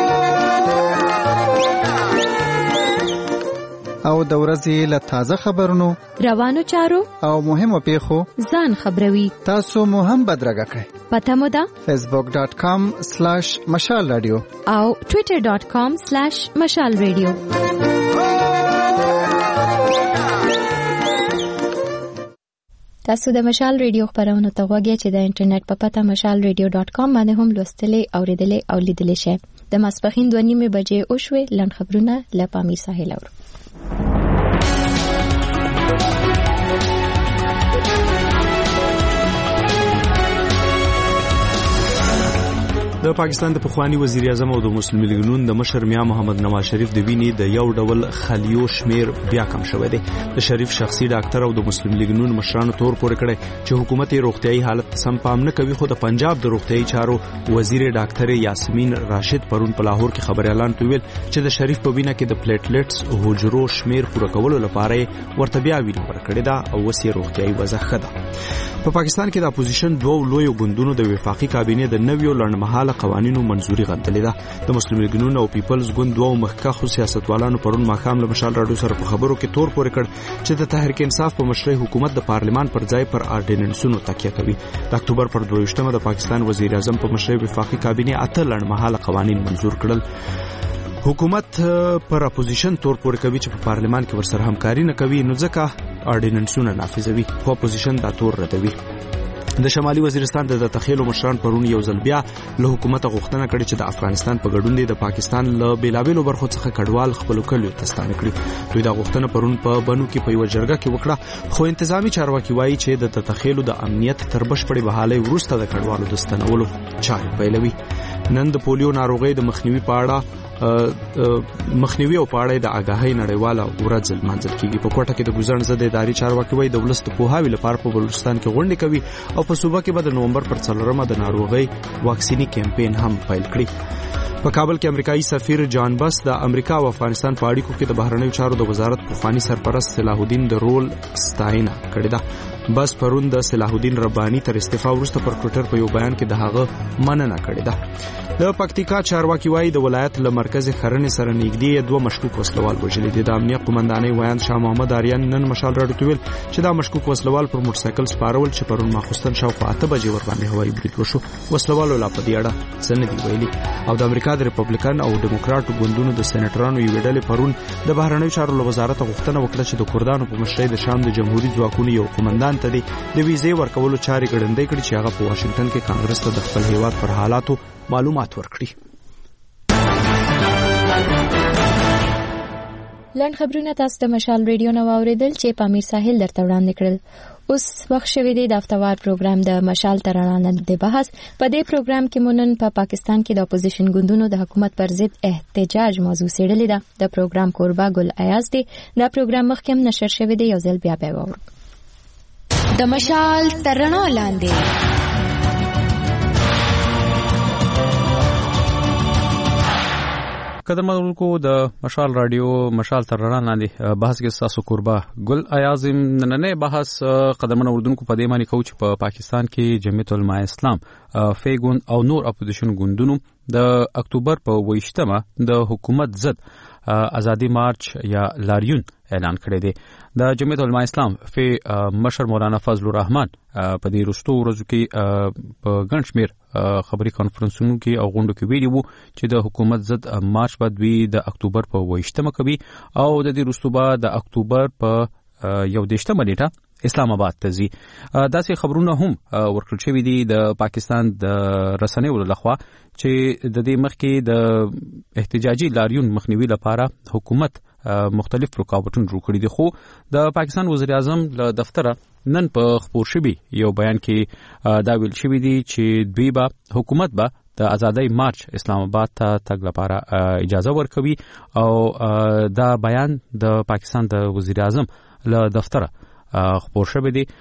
او د ورځې له تازه خبرونو روانو چارو او مهمو پیښو ځان خبروي. تاسو مو هم بدرګه کړئ. پته مو ده فیسبوک ډاټ کام سلاش مشال رادیو او ټویټر ډاټ کام سلاش مشال رادیو. تاسو د مشال ریډیو خبرونه ته غوږی چې د انټرنیټ په پته مشال ریډیو ډاټ کام باندې هم لوستلې اوریدلې او لیدلې شئ. د ماسپخین دوه نیمې بجې او شوي لن خبرونه له پامیر ساحل اورو. پاکستان د پخوانی وزیر اعظم او د مسلم لیگ نون د مشر میا محمد نواز شریف د ویني د یو ډول خلیو شمیر بیا کم شوی دی. د شریف شخصي ډاکټر او د مسلم لیگ نون مشرانو تور پورې کړی چې حکومت روغتيایي حالت سم پام نه کوي. خو د پنجاب د روغتيایي چارو وزیر ډاکټر یاسمین راشد پرون په لاهور کې خبري اعلان کوي چې د شریف په وینه کې د پلیټلیټس حجرو شمیر پوره کولو لپاره ورته بیا وینه ورکړی دا او وسې روغتيایي وضع خده. په پاکستان کې د اپوزیشن دوه لوی ګوندونو د وفاقي کابینې د نویو لړمحاله قوانینو منزوري غندلې ده. د مسلم لیگ نون او پیپلز ګوند دوه مخکښو سیاستوالانو پرون ماښام له مشال راډیو سره په خبرو کې تور پورې کړ چې د تحریک انصاف په مشرۍ حکومت د پارلمان پر ځای پر آرډیننسونو تکیه کوي. د اکتوبر پر دویشتمه د پاکستان وزیر اعظم په مشرۍ وفاقي کابینې اته لړمحاله قوانین منزور کړل. حکومت پر اپوزیشن تور پورې کوي چې په پارلمان کې ورسره همکاري نه کوي نو ځکه آرډیننسونه نافذوي خو اپوزیشن دا تور ردوي. د شمالي وزیرستان د تخیلو مشران پرون یو ځل بیا له حکومت غوښتنه کړې چې د افغانستان په ګډون دی د پاکستان له بیلابیلو برخو څخه کډوال خپل کلیو ته ستانه کړي. دوی دا غوښتنه پرون په بنو کې په یو جرګه کې وکړه خو انتظامی چارواکي وایي چې د تخیلو د امنیت تر بشپړې بحالۍ وروسته د کډوالو د ستنولو چارې پیلوي. نن د پولیو ناروغۍ د مخنیوي په اړه مخنیوي او پاړې د آگاهۍ نړیواله ورځ لمانځل کیږي. په کوټه کې د ګزړن زده اداري چارواکي وایي د ولست پوهاوی لپاره په بلوچستان کې غونډې کوي او په صوبه کې به د نومبر پر څلورمه د ناروغۍ واکسینی کمپاین هم پیل کړي. په کابل کې امریکایي سفیر جان بس د امریکا او افغانستان په اړیکو کې د بهرنیو چارو د وزارت پخوانی سرپرست صلاح الدین د رول ستاینه کړې ده. بس پرون د صلاح الدین ربانی تر استعفا وروسته پر ټوئیټر په یو بیان کې د هغه مننه کړې ده. د پکتیکا چارواکي وایي د ولایت له مرکز خرنې سره نږدې دوه مشکوک وسلوال وژلي دي. د امنیت قومندانۍ وایي شاه محمد آریان نن مشال راډیو ته ویل چې دا مشکوک وسلوال پر موټر سایکل سپارول چې پرون ماخوستن شاوخوا اته بجې ور باندې هوایي برید وشو. وسلوالو لا په دې اړه څه نه دي ویلي. او د امریکا د ریپبلیکن او ډیموکراټو ګوندونو د سېنیټرانو یو ډلې پرون د بهرنیو چارو له وزارت غوښتنه وکړه چې د کردانو په مشرۍ د شام د جمهوریت ځواکونو یو قومندان ته د ویزې ورکولو چارې ګړندۍ کړي چې هغه په واشنگټن کې کانګرس ته د خپل هیواد پر حالاتو معلومات ورکړي. لنډ خبرونه تاسو د مشال ریډیو نو اوریدل چې په امیر ساحل درته وړاندې کړل. اوس وخت شوی دی د هفتوار پروګرام د مشال ترانه د بحث. په دې پروګرام کې مونږ په پاکستان کې د اپوزیشن ګوندونو د حکومت پر ضد احتجاج موضوع سیړلې ده. د پروګرام کوربه ګل ایاز دی. دا پروګرام مخکې هم نشر شوی دی. یو ځل بیا به وورو د مشال ترانه لاندې. قدرمنونکو د مشال رادیو مشال ترانه لاندې بحث کې تاسو قربا ګل ایاز نننې بحث قدرمن اوردونکو په دې معنی کوي چې په پاکستان کې جمعیت العلماء اسلام فیګون او نور اپوزیشن ګوندونو د اکتوبر په ویشتمه د حکومت ضد ازادي مارچ یا لاریون اعلان کړی دی. د جمعیت العلماء اسلام فی مشر مولانا فضل الرحمن په دې وروستو ورځو کې په ګڼ شمېر خبري کانفرنسونو کې او غونډو کې ویلي وو چې د حکومت ضد مارچ به دوی د اکتوبر په ویشتمه کوي او د دې وروستو به د اکتوبر په یو دېرشمه نیټه اسلام آباد ته ځي. داسې خبرونه هم ورکړل شوي دي د پاکستان د رسنیو لخوا چې د دې مخکې د احتجاجي لاریون مخنیوي لپاره حکومت مختلف رکاوټونه جوړ کړي دي. خو د پاکستان وزیر اعظم له دفتره نن په خبر شوي یو بیان کې دا ویل شوی دی چې دوی به حکومت به د ازادۍ مارچ اسلام آباد ته تګ لپاره اجازه ورکوي او دا بیان د پاکستان د وزیر اعظم له دفتره خبر شوی دی.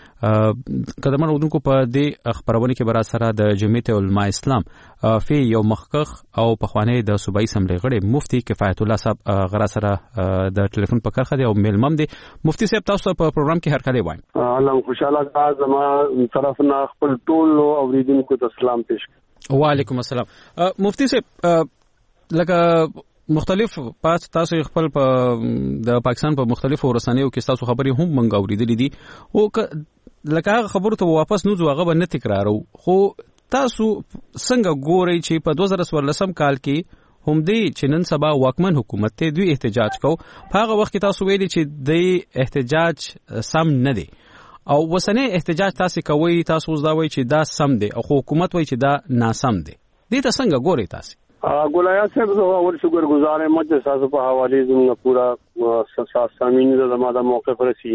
قدرمن اوردونکو په دې خبرونه کې برا سره د جمعیت العلماء اسلام فی یو مخکخ او پخوانی د صوبایي اسمبلی غړي مفتی کفایت الله صاحب غرا سره د ټلیفون په کرخه دی او میلمم دی. مفتی صاحب تاسو په پروګرام کې هر کله وایي. الله خوشاله کا زما طرفنا خپل ټول اوریدونکو ته سلام پیش. وعلیکم السلام. مفتی صاحب لکه مختلف پات تاسو خپل په د پاکستان په مختلفو رسنیو کې تاسو خبرې هم منګ اوریدلې دي او لکه خبرو ته واپس نو ځوغه به نه تکرارو. خو تاسو څنګه ګورئ چې په دوه زره څوارلسم کال کې هم دی چې نن سبا واکمن حکومت ته دوی احتجاج کو په هغه وخت کې تاسو ویلي چې د احتجاج سم نه دی او وسنه احتجاج تاسو کوي تاسو دا وایي چې دا سم دی او حکومت وایي چې دا ناسم دی. دې ته څنګه ګورئ تاسو؟ ګولایا صاحب زه اول شکر گزار یم چې تاسو په حواله زموږ پورا سامعین زما د موقف رسی.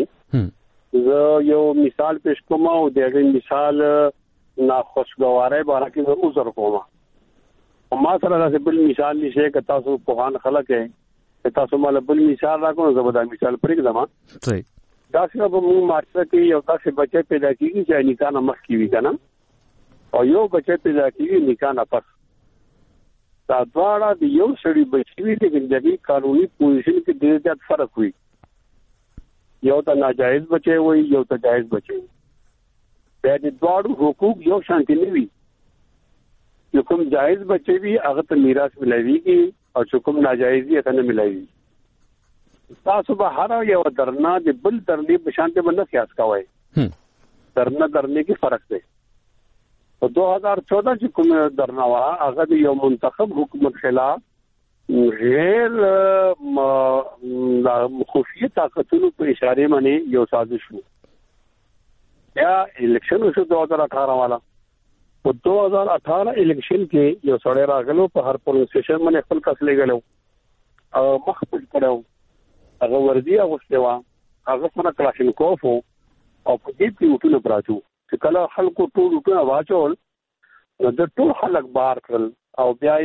زه یو مثال پیش کوم او دغه مثال ناخوشګوارۍ باره کې عذر کوم. ما سره د بل مثال نشي ک تاسو په خان خلک کې تاسو مال بل مثال راکو نو زبر مثال پرې کړم. صحیح. دا څنګه په موږ مارچ کې یو تاسو بچي پیدا کیږي چې نکاح نه مخ کیږي کنه او یو بچي پیدا کیږي نکاح نه پس. دا دواړه د یو سړي بچي د ژوندۍ قانوني پوزیشن کې ډېر زیات فرق وي. یو ته ناجایز بچي وي یو ته جایز بچي. د دواړو حقوق یو شان نه وي. یو کوم جایز بچي وي هغه ته میراث ملایويږي او چې کوم ناجایز وي هغه نه ملایوي. تاسو به هر یو درنا د بل درنې په شان ته باندې قیاس کوئ. درنا درنې کې فرق دی. په دو هزار چودہ چې کوم درنا وا هغه د یو منتخب حکومت خلاف غیر خفیه طاقتونو په اشاره باندې یو سازش وو. یا الیکشن وشو دو هزار اٹھارہ والا. په دو هزار اٹھارہ الیکشن کې یو سړی راغلو په هر پولیس سټیشن باندې خپل کس لګلو او مخ پټ کړو. هغه وردی اغوسته وا هغه څنګه کلاشینکوف او په دې کې وټونه پراچو چې کله خلکو ټول وټونه واچول نو د ټول خلک بار کړل او بیا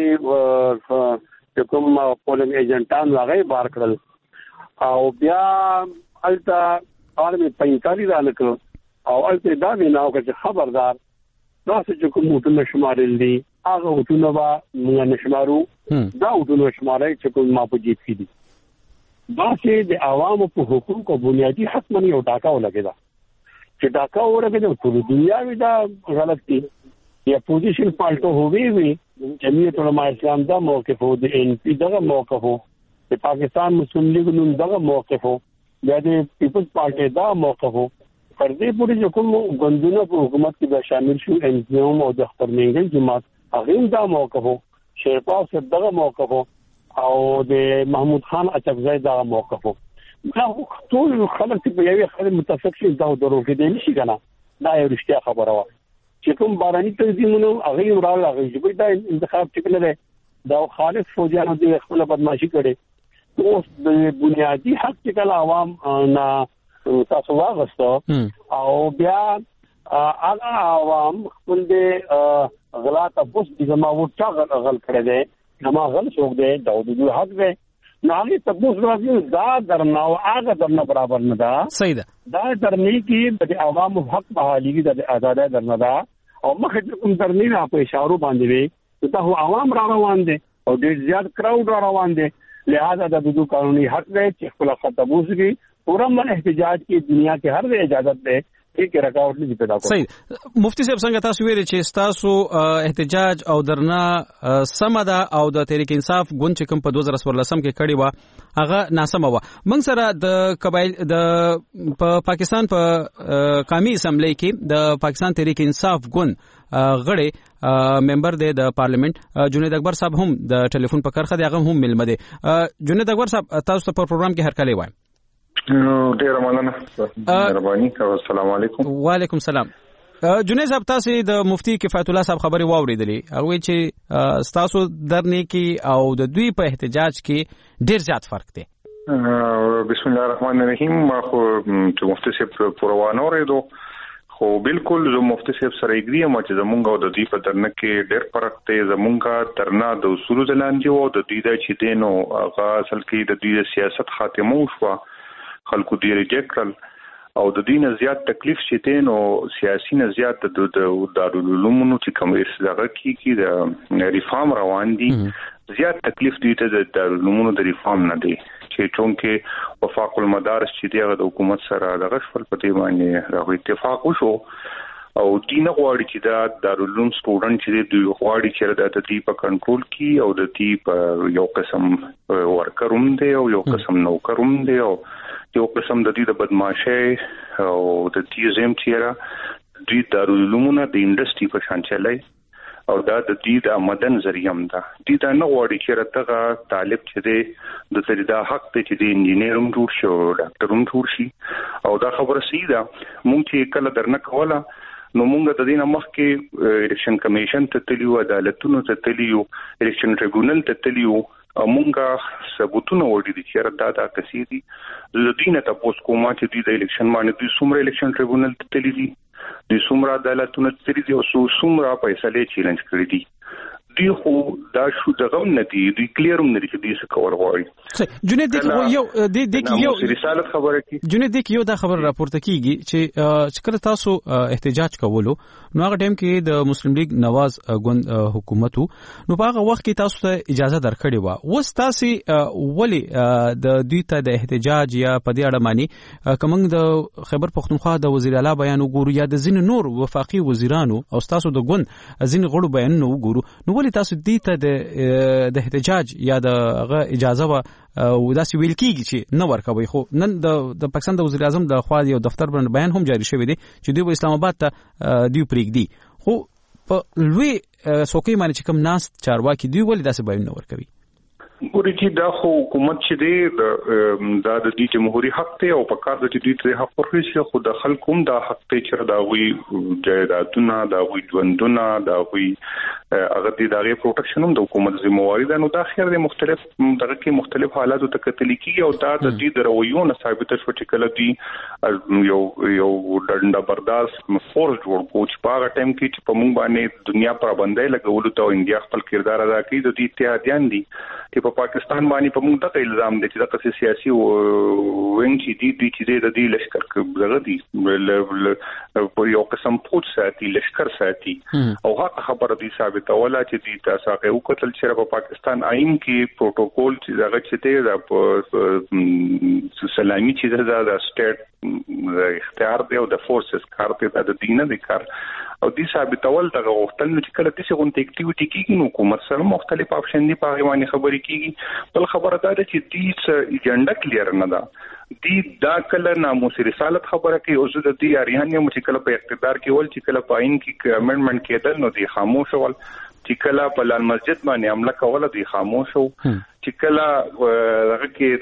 یې کوم پولینګ ایجنټان هغه بار کړل او بیا الته ارمي پینځه را نکړ او الته دا ویناو چې خبردار تاسو چې کوم وټونه شمارل دي هغه وټونه با موږ نشمارو دا وټونه شمارای چې کوم ما په جیب کې دي. دا چې د عوامو په حقوقو بنیادی حق باندې یو ډاکا ولګیدا چې ډاکا ورګیدا ټول دنیا وی دا غلط دي. یا پوزیشن پالټو هووی وی جمعیت علماء اسلام دا موقف هو د ان پی دغه موقف هو د پاکستان مسلم لیگ نن دغه موقف هو د پیپلز پارټي دا موقف هو. پر دې پورې چې کوم غندونه په حکومت کې به شامل شو ان جی او او د اختر منګل جماعت هغه دا موقف هو. شیرپا صاحب دغه موقف هو او د محمود خان اچکزای دا موقف وو. دا ټول خلک په یوه خبره متفق شي دا درو کې دی نشي کنه. دا یو رښتیا خبره وه چې کوم باراني تنظیمونو هغه یې وړاندې هغه چې دا انتخاب ټکل دی دا خالص فوجانو د خپل بدمعشي کړي اوس د بنیادی حق چې کله عوام نه تاسو واغستو او بیا هغه عوام خپل د غلا تاسو د ما وټا غل کړی دی نما غل څوک دی دا د حق دی ناغي تاسو راځي دا درنا او هغه درنا برابر نه ده. صحیح ده. دا درنی کې د عوامو حق بحالي د آزادۍ درنا ده او مخه کوم درنی نه په اشارو باندې وي دا هو عوام را روان دي او ډېر زیات کراود را روان دي. لہذا د دغه قانوني حق دی چې خپل خطبوسږي پورا من احتجاج کې دنیا کې هر ځای اجازه ده کې رکاوټ نه پیدا کوي. صحیح. مفتي صاحب څنګه تاسو ویل چې تاسو احتجاج او درنا سمدا او د تحریک انصاف ګوند چې کوم په دوه هزار څوارلسم کې کړی و هغه ناسمه و. موږ سره د قبایل د په پاکستان په قومي اسمبلی کې د پاکستان تحریک انصاف ګوند غړي ممبر دی د پارلیمنت جنید اکبر صاحب هم د ټلیفون په کرخه دی هغه هم ملمه دی. جنید اکبر صاحب تاسو په پروګرام کې هر کله وایي. ډیر مننه. مهرباني کوم. السلام علیکم. وعلیکم السلام. جنید صاحب تاسو د مفتی کفایت الله صاحب خبري واوریدلې هغه چې تاسو درنې کې او د دوی په احتجاج کې ډیر زیات فرق دی. بسم الله الرحمن الرحیم. ما خو چې مفتی صاحب پروانه اوریدو خو بالکل زه مفتی صاحب سره اګری یم چې زمونږ او د دوی په درنه کې ډیر فرق دی. زمونږ درنه د اصول لاندې او د دوی د چې دینو هغه اصل کې د دوی سیاست خاتمه وشو خلکو دی ریجیکټ کړل او د دین زیات تکلیف شته نو سیاسي نه زیات د دارالعلومونو چې کوم ارسدغه کی د ریفارم روان دي زیات تکلیف دی ته د دارالعلومونو د ریفارم نه دی چې چونکه وفاق المدارس چې دی د حکومت سره د غشفل په دی باندې راغی اتفاق وشو او دین غواړي چې دا دارالعلوم سټوډنټ چې دوی غواړي چې د دې په کنټرول کې او د دې په یو قسم ورکروم دی او یو قسم نوکروم دی او یو قسم د دې د بدمعشي او د دې زم چیرې د دارالعلومونو د انډستری په شان چلای او دا د دې د آمدن ذریعہ هم ده. دې دا نه غواړي چې راتګه طالب چې دی د تری دا حق ته چې د انجینر هم جوړ شي او ډاکټر هم جوړ شي او دا خبره سیده مونږ چې کله درنه کوله نو مونږ د دې نه مخکې الیکشن کمیشن ته تلیو عدالتونو ته تلیو الیکشن ټریبیونل ته تلیو مونږه ثبوتونه وړي دي چې دا دا کسي دي لدینه تاسو کومه چې د الیکشن باندې د سومره الیکشن ټریبیونل ته تللی دي د سومره عدالتونو ته تللی دي او سومره فیصله چیلنج کړی دي دوی خو دا شو دغه نه دي دوی کلیر نه دي چې دوی څه کول غواړي. جنید دغه یو د دې یو رسالت خبره کی جنید دغه یو دا خبر راپورته کیږي چې چې کله تاسو احتجاج کولو نو هغه ټیم کې د مسلم لیگ نواز ګوند حکومت نو په هغه وخت کې تاسو ته اجازه درکړې و اوس تاسو ولی د دوی ته د احتجاج یا په دې اړه معنی کومنګ د خیبر پختونخوا د وزیر اعلی بیان وګورو یا د ځین نور وفاقي وزیرانو او تاسو د ګوند ځین غړو بیان نو وګورو نو ولی تاسو دې ته د د احتجاج یا د هغه اجازه و او داسې ویل کیږي چې نه ورکوي خو نن د د پاکستان د وزیر اعظم د خوا یو دفتر باندې بیان هم جاری شوی دی چې دوی په اسلام آباد ته دوی پریږدي خو په لوی سوکې باندې چې کوم ناس چارواکي دوی ولې داسې بیان نه ورکوي. ګوري چې دا خو حکومت چې دی دا د دې جمهوریت حق دی او په کار د دې ته حق ورکړي چې خو د خلکو هم دا حق دی چې دا وی جایدادونه دا وی ژوندونه دا وی هغه د دغه پروټیکشن هم د حکومت ذمہواری ده. نو دا خیر د مختلف دغه کې مختلف حالاتو ته کتل کیږي او دا د دې درویونه ثابته شو چې کله دی یو یو ډنډا برداشت فورس جوړ کو چې په هغه ټیم کې چې په مونږ باندې دنیا پر باندې لګولو ته انډیا خپل کردار ادا کوي د دې اتحادیان دي چې په پاکستان باندې په موږ ته الزام دي چې د سیاسي وینګ چې دي د چې د دې لشکره دغه دي په یو قسم پوت ساتي لشکره ساتي او هغه خبره دي ثابته ولا چې دي تاسو هغه وکړل چې په پاکستان آئین کې پروتوکول چې دغه چې دی د سلامي چې د سټیټ اختیار دی او د فورسز کار دی د دینه د کار او دي ثابتول دغه وختل چې کله د څه غونډه اکټیویټي کیږي نو حکومت سره مختلف اپشن دي په غوښنه خبرې کیږي. بل خبره ده چې دې څه ایجنډا کلیر نه ده دي دا کله ناموس رسالت خبره کوي او زه د دې اړین یم چې کله په اقتدار کې ول چې کله پاین کې امندمنت کېدل نو دي خاموش ول چې کله په لال مسجد باندې حمله کوله دي خاموش وو چې کله هغه کې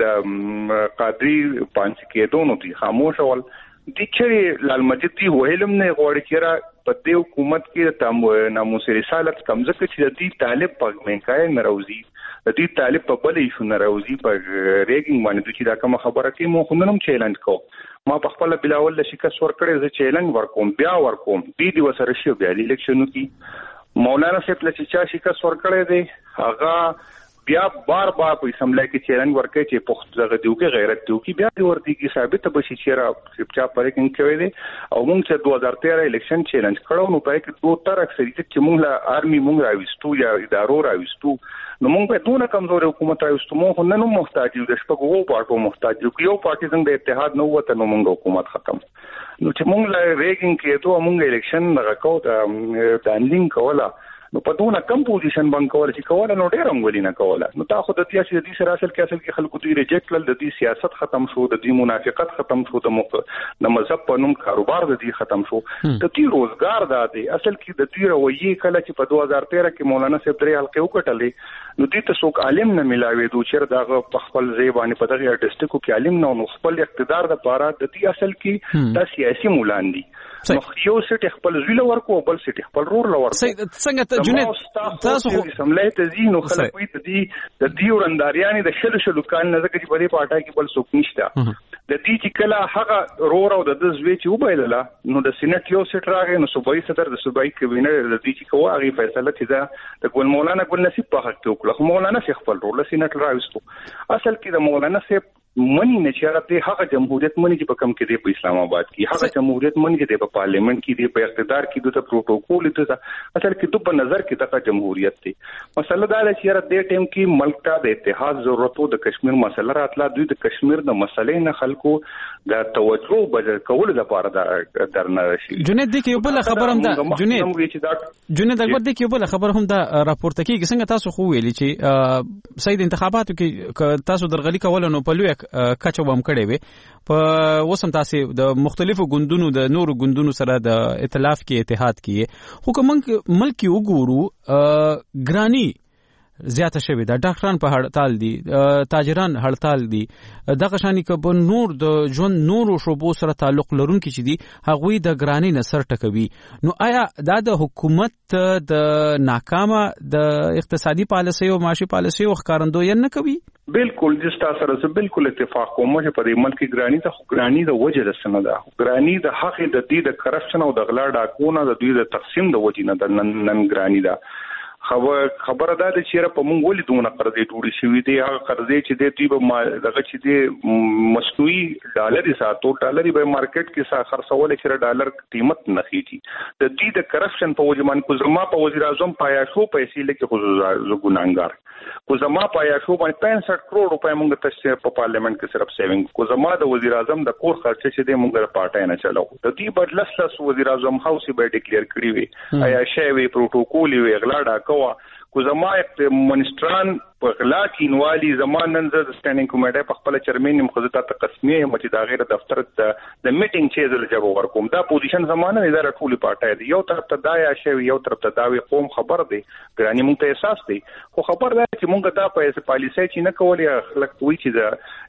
د قادری پانچ کېدو نو دي خاموش ول دي چې لال مسجد دی ویلم نه غوړي کړه په دې حکومت کې د ناموس رسالت کمزکه چې د دې طالب پګمنکای ناروزي د دې طالب په بلې شو ناروزي په ریګینګ باندې چې دا کوم خبره کوي مو خونم چیلنج کو ما په خپل بلاول شکست ور کړې زه چیلنج ورکوم بیا ورکوم دې دی وسره شو بیا الیکشنو کې مولانا صاحب لچ چا شکست ور کړې دی هغه بیا بار بار په اسمبلی کې چیلنج ورکړي چې پخت دغه دیو کې غیرت دیو کې بیا د ورتي کې ثابت بشي چې را چا پرې کې کوي دي او موږ چې دوه هزار تیرہ الیکشن چیلنج کړو نو په کې دوه تر اکثریت چې موږ لا آرمي موږ راوستو یا ادارو راوستو نو موږ په دونه کمزور حکومت راوستو موږ نه نو محتاج یو د شپږو پارټو محتاج یو یو پارټي څنګه د اتحاد نو وته نو موږ حکومت ختم نو چې موږ لا ریګینګ کې دوه موږ الیکشن راکاو د تانلینګ کوله نو په دونه کم پوزیشن باندې کول چې کوله نو ډېر هم نه کوله نو تا خو د سیاسي د دې سره اصل کې اصل کې خلکو دوی ریجیکټ کړل د دې سیاست ختم شو د دې منافقت ختم شو د مخ د مذهب په نوم کاروبار د دې ختم شو د دې روزګار د دې اصل کې د دې رویه کله چې په دوه هزار تیرہ کې مولانا صاحب درې حلقې وکټلې نو دې ته څوک عالم نه ملاوي دوی چې دغه په خپل ځای باندې په دغه ارتستیکو کې عالم نه نو خپل اقتدار د پاره د دې اصل کې د سیاسي مولان دي نو یو سټ خپل زویل ورکو بل سټ خپل رور لور څنګه ته جنید تاسو خو سملای ته زینو خلک وي ته دي د دې ورنداریانې د شل شل کال نه ځکه چې په دې پاټا کې بل څوک نشته د دې چې کله هغه رور او د زوی چې وبایله نو د سېنات یو سټ راغی نو صوبایي صدر د صوبایي کابینه د دې چې کوه هغه فیصله چې دا د ګل مولانا ګل نصیب په حق کې وکړه مولانا شیخ خپل رور له سېنات راوستو اصل کې د مولانا صاحب منی نه چې هغه جمهوریت منی چې په کم کې دی په اسلام آباد کې هغه جمهوریت منی چې دی په پارلیمنت کې دی په اقتدار کې د پروتوکول دی اصل کې د په نظر کې دغه جمهوریت دی مسله دا چې یاره د ټیم کې ملک ته د اتحاد ضرورت او د کشمیر مسله راتله دوی د کشمیر د مسلې نه خلکو د توجه بدل کول لپاره درنه شي. جنید د کې یو بل خبر هم ده جنید جنید اکبر د کې یو بل خبر هم ده راپورته کیږي څنګه تاسو خو ویلي چې سید انتخاباتو کې تاسو درغلي کول نو په لوی کچو بم کړي وي په وسم تاسو د مختلفو ګوندونو د نورو ګوندونو سره د ائتلاف کې اتحاد کې حکومت ملک وګورو ګرانی زیاته شوی دا ډاکټران په هړتال دي تاجران هړتال دي دغه شانی کبه نور د ژوند نورو شوبو سره تعلق لرونکي چې دي هغوی د ګرانی نصر ټکوي نو آیا دا د حکومت د ناکامه د اقتصادي پالیسي او معاشي پالیسي او ښکارندوی نه کوي؟ بالکل جستا سره زه بالکل اتفاق کوم چې په دې ملک ګرانی ته ګرانی د وجه د سند ده ګرانی د حق د دې د کرپشن او د غلا ډاکونه د دوی د تقسیم د وجې نه د نن ګرانی ده خبر خبره ده چې په مونږ ولې دونه قرضې ټوړې شوې دي هغه قرضې چې د دوی به دغه چې د مصنوعي ډالر ساتو ډالر به مارکیټ کې سا خرڅول چې ډالر قیمت نه خېږي د دې د کرپشن په وجه باندې کو زما په وزیر اعظم پایا شو پیسې لکه خو زه ګناګار کو زما پایا شو باندې پنځه کروڑ روپے مونږ ته په پارلیمنت کې صرف سیوینګ کو زما د وزیر اعظم د کور خرچ چې د مونږ پارټای نه چلاو د دې بدل لس وزیر اعظم هاوس به ډیکلیئر کړی وي آیا شی وی پروتوکول وی اغلا ډاکوا کو زما منستران په غلا کې نوالي زمانن د سټینډینګ کمیټه په خپل چیرمن مخزته تقسیمي مچ دا غیر دفتر د میټینګ چې زل جواب ورکوم دا پوزیشن زمانه نه دا ټولي پارټای دی یو طرف ته دا یا شی یو طرف ته دا وی قوم خبر دی ګرانی مونږ ته احساس دی خو خبر ده چې مونږ دا په پالیسي چې نه کولې خلک وی چې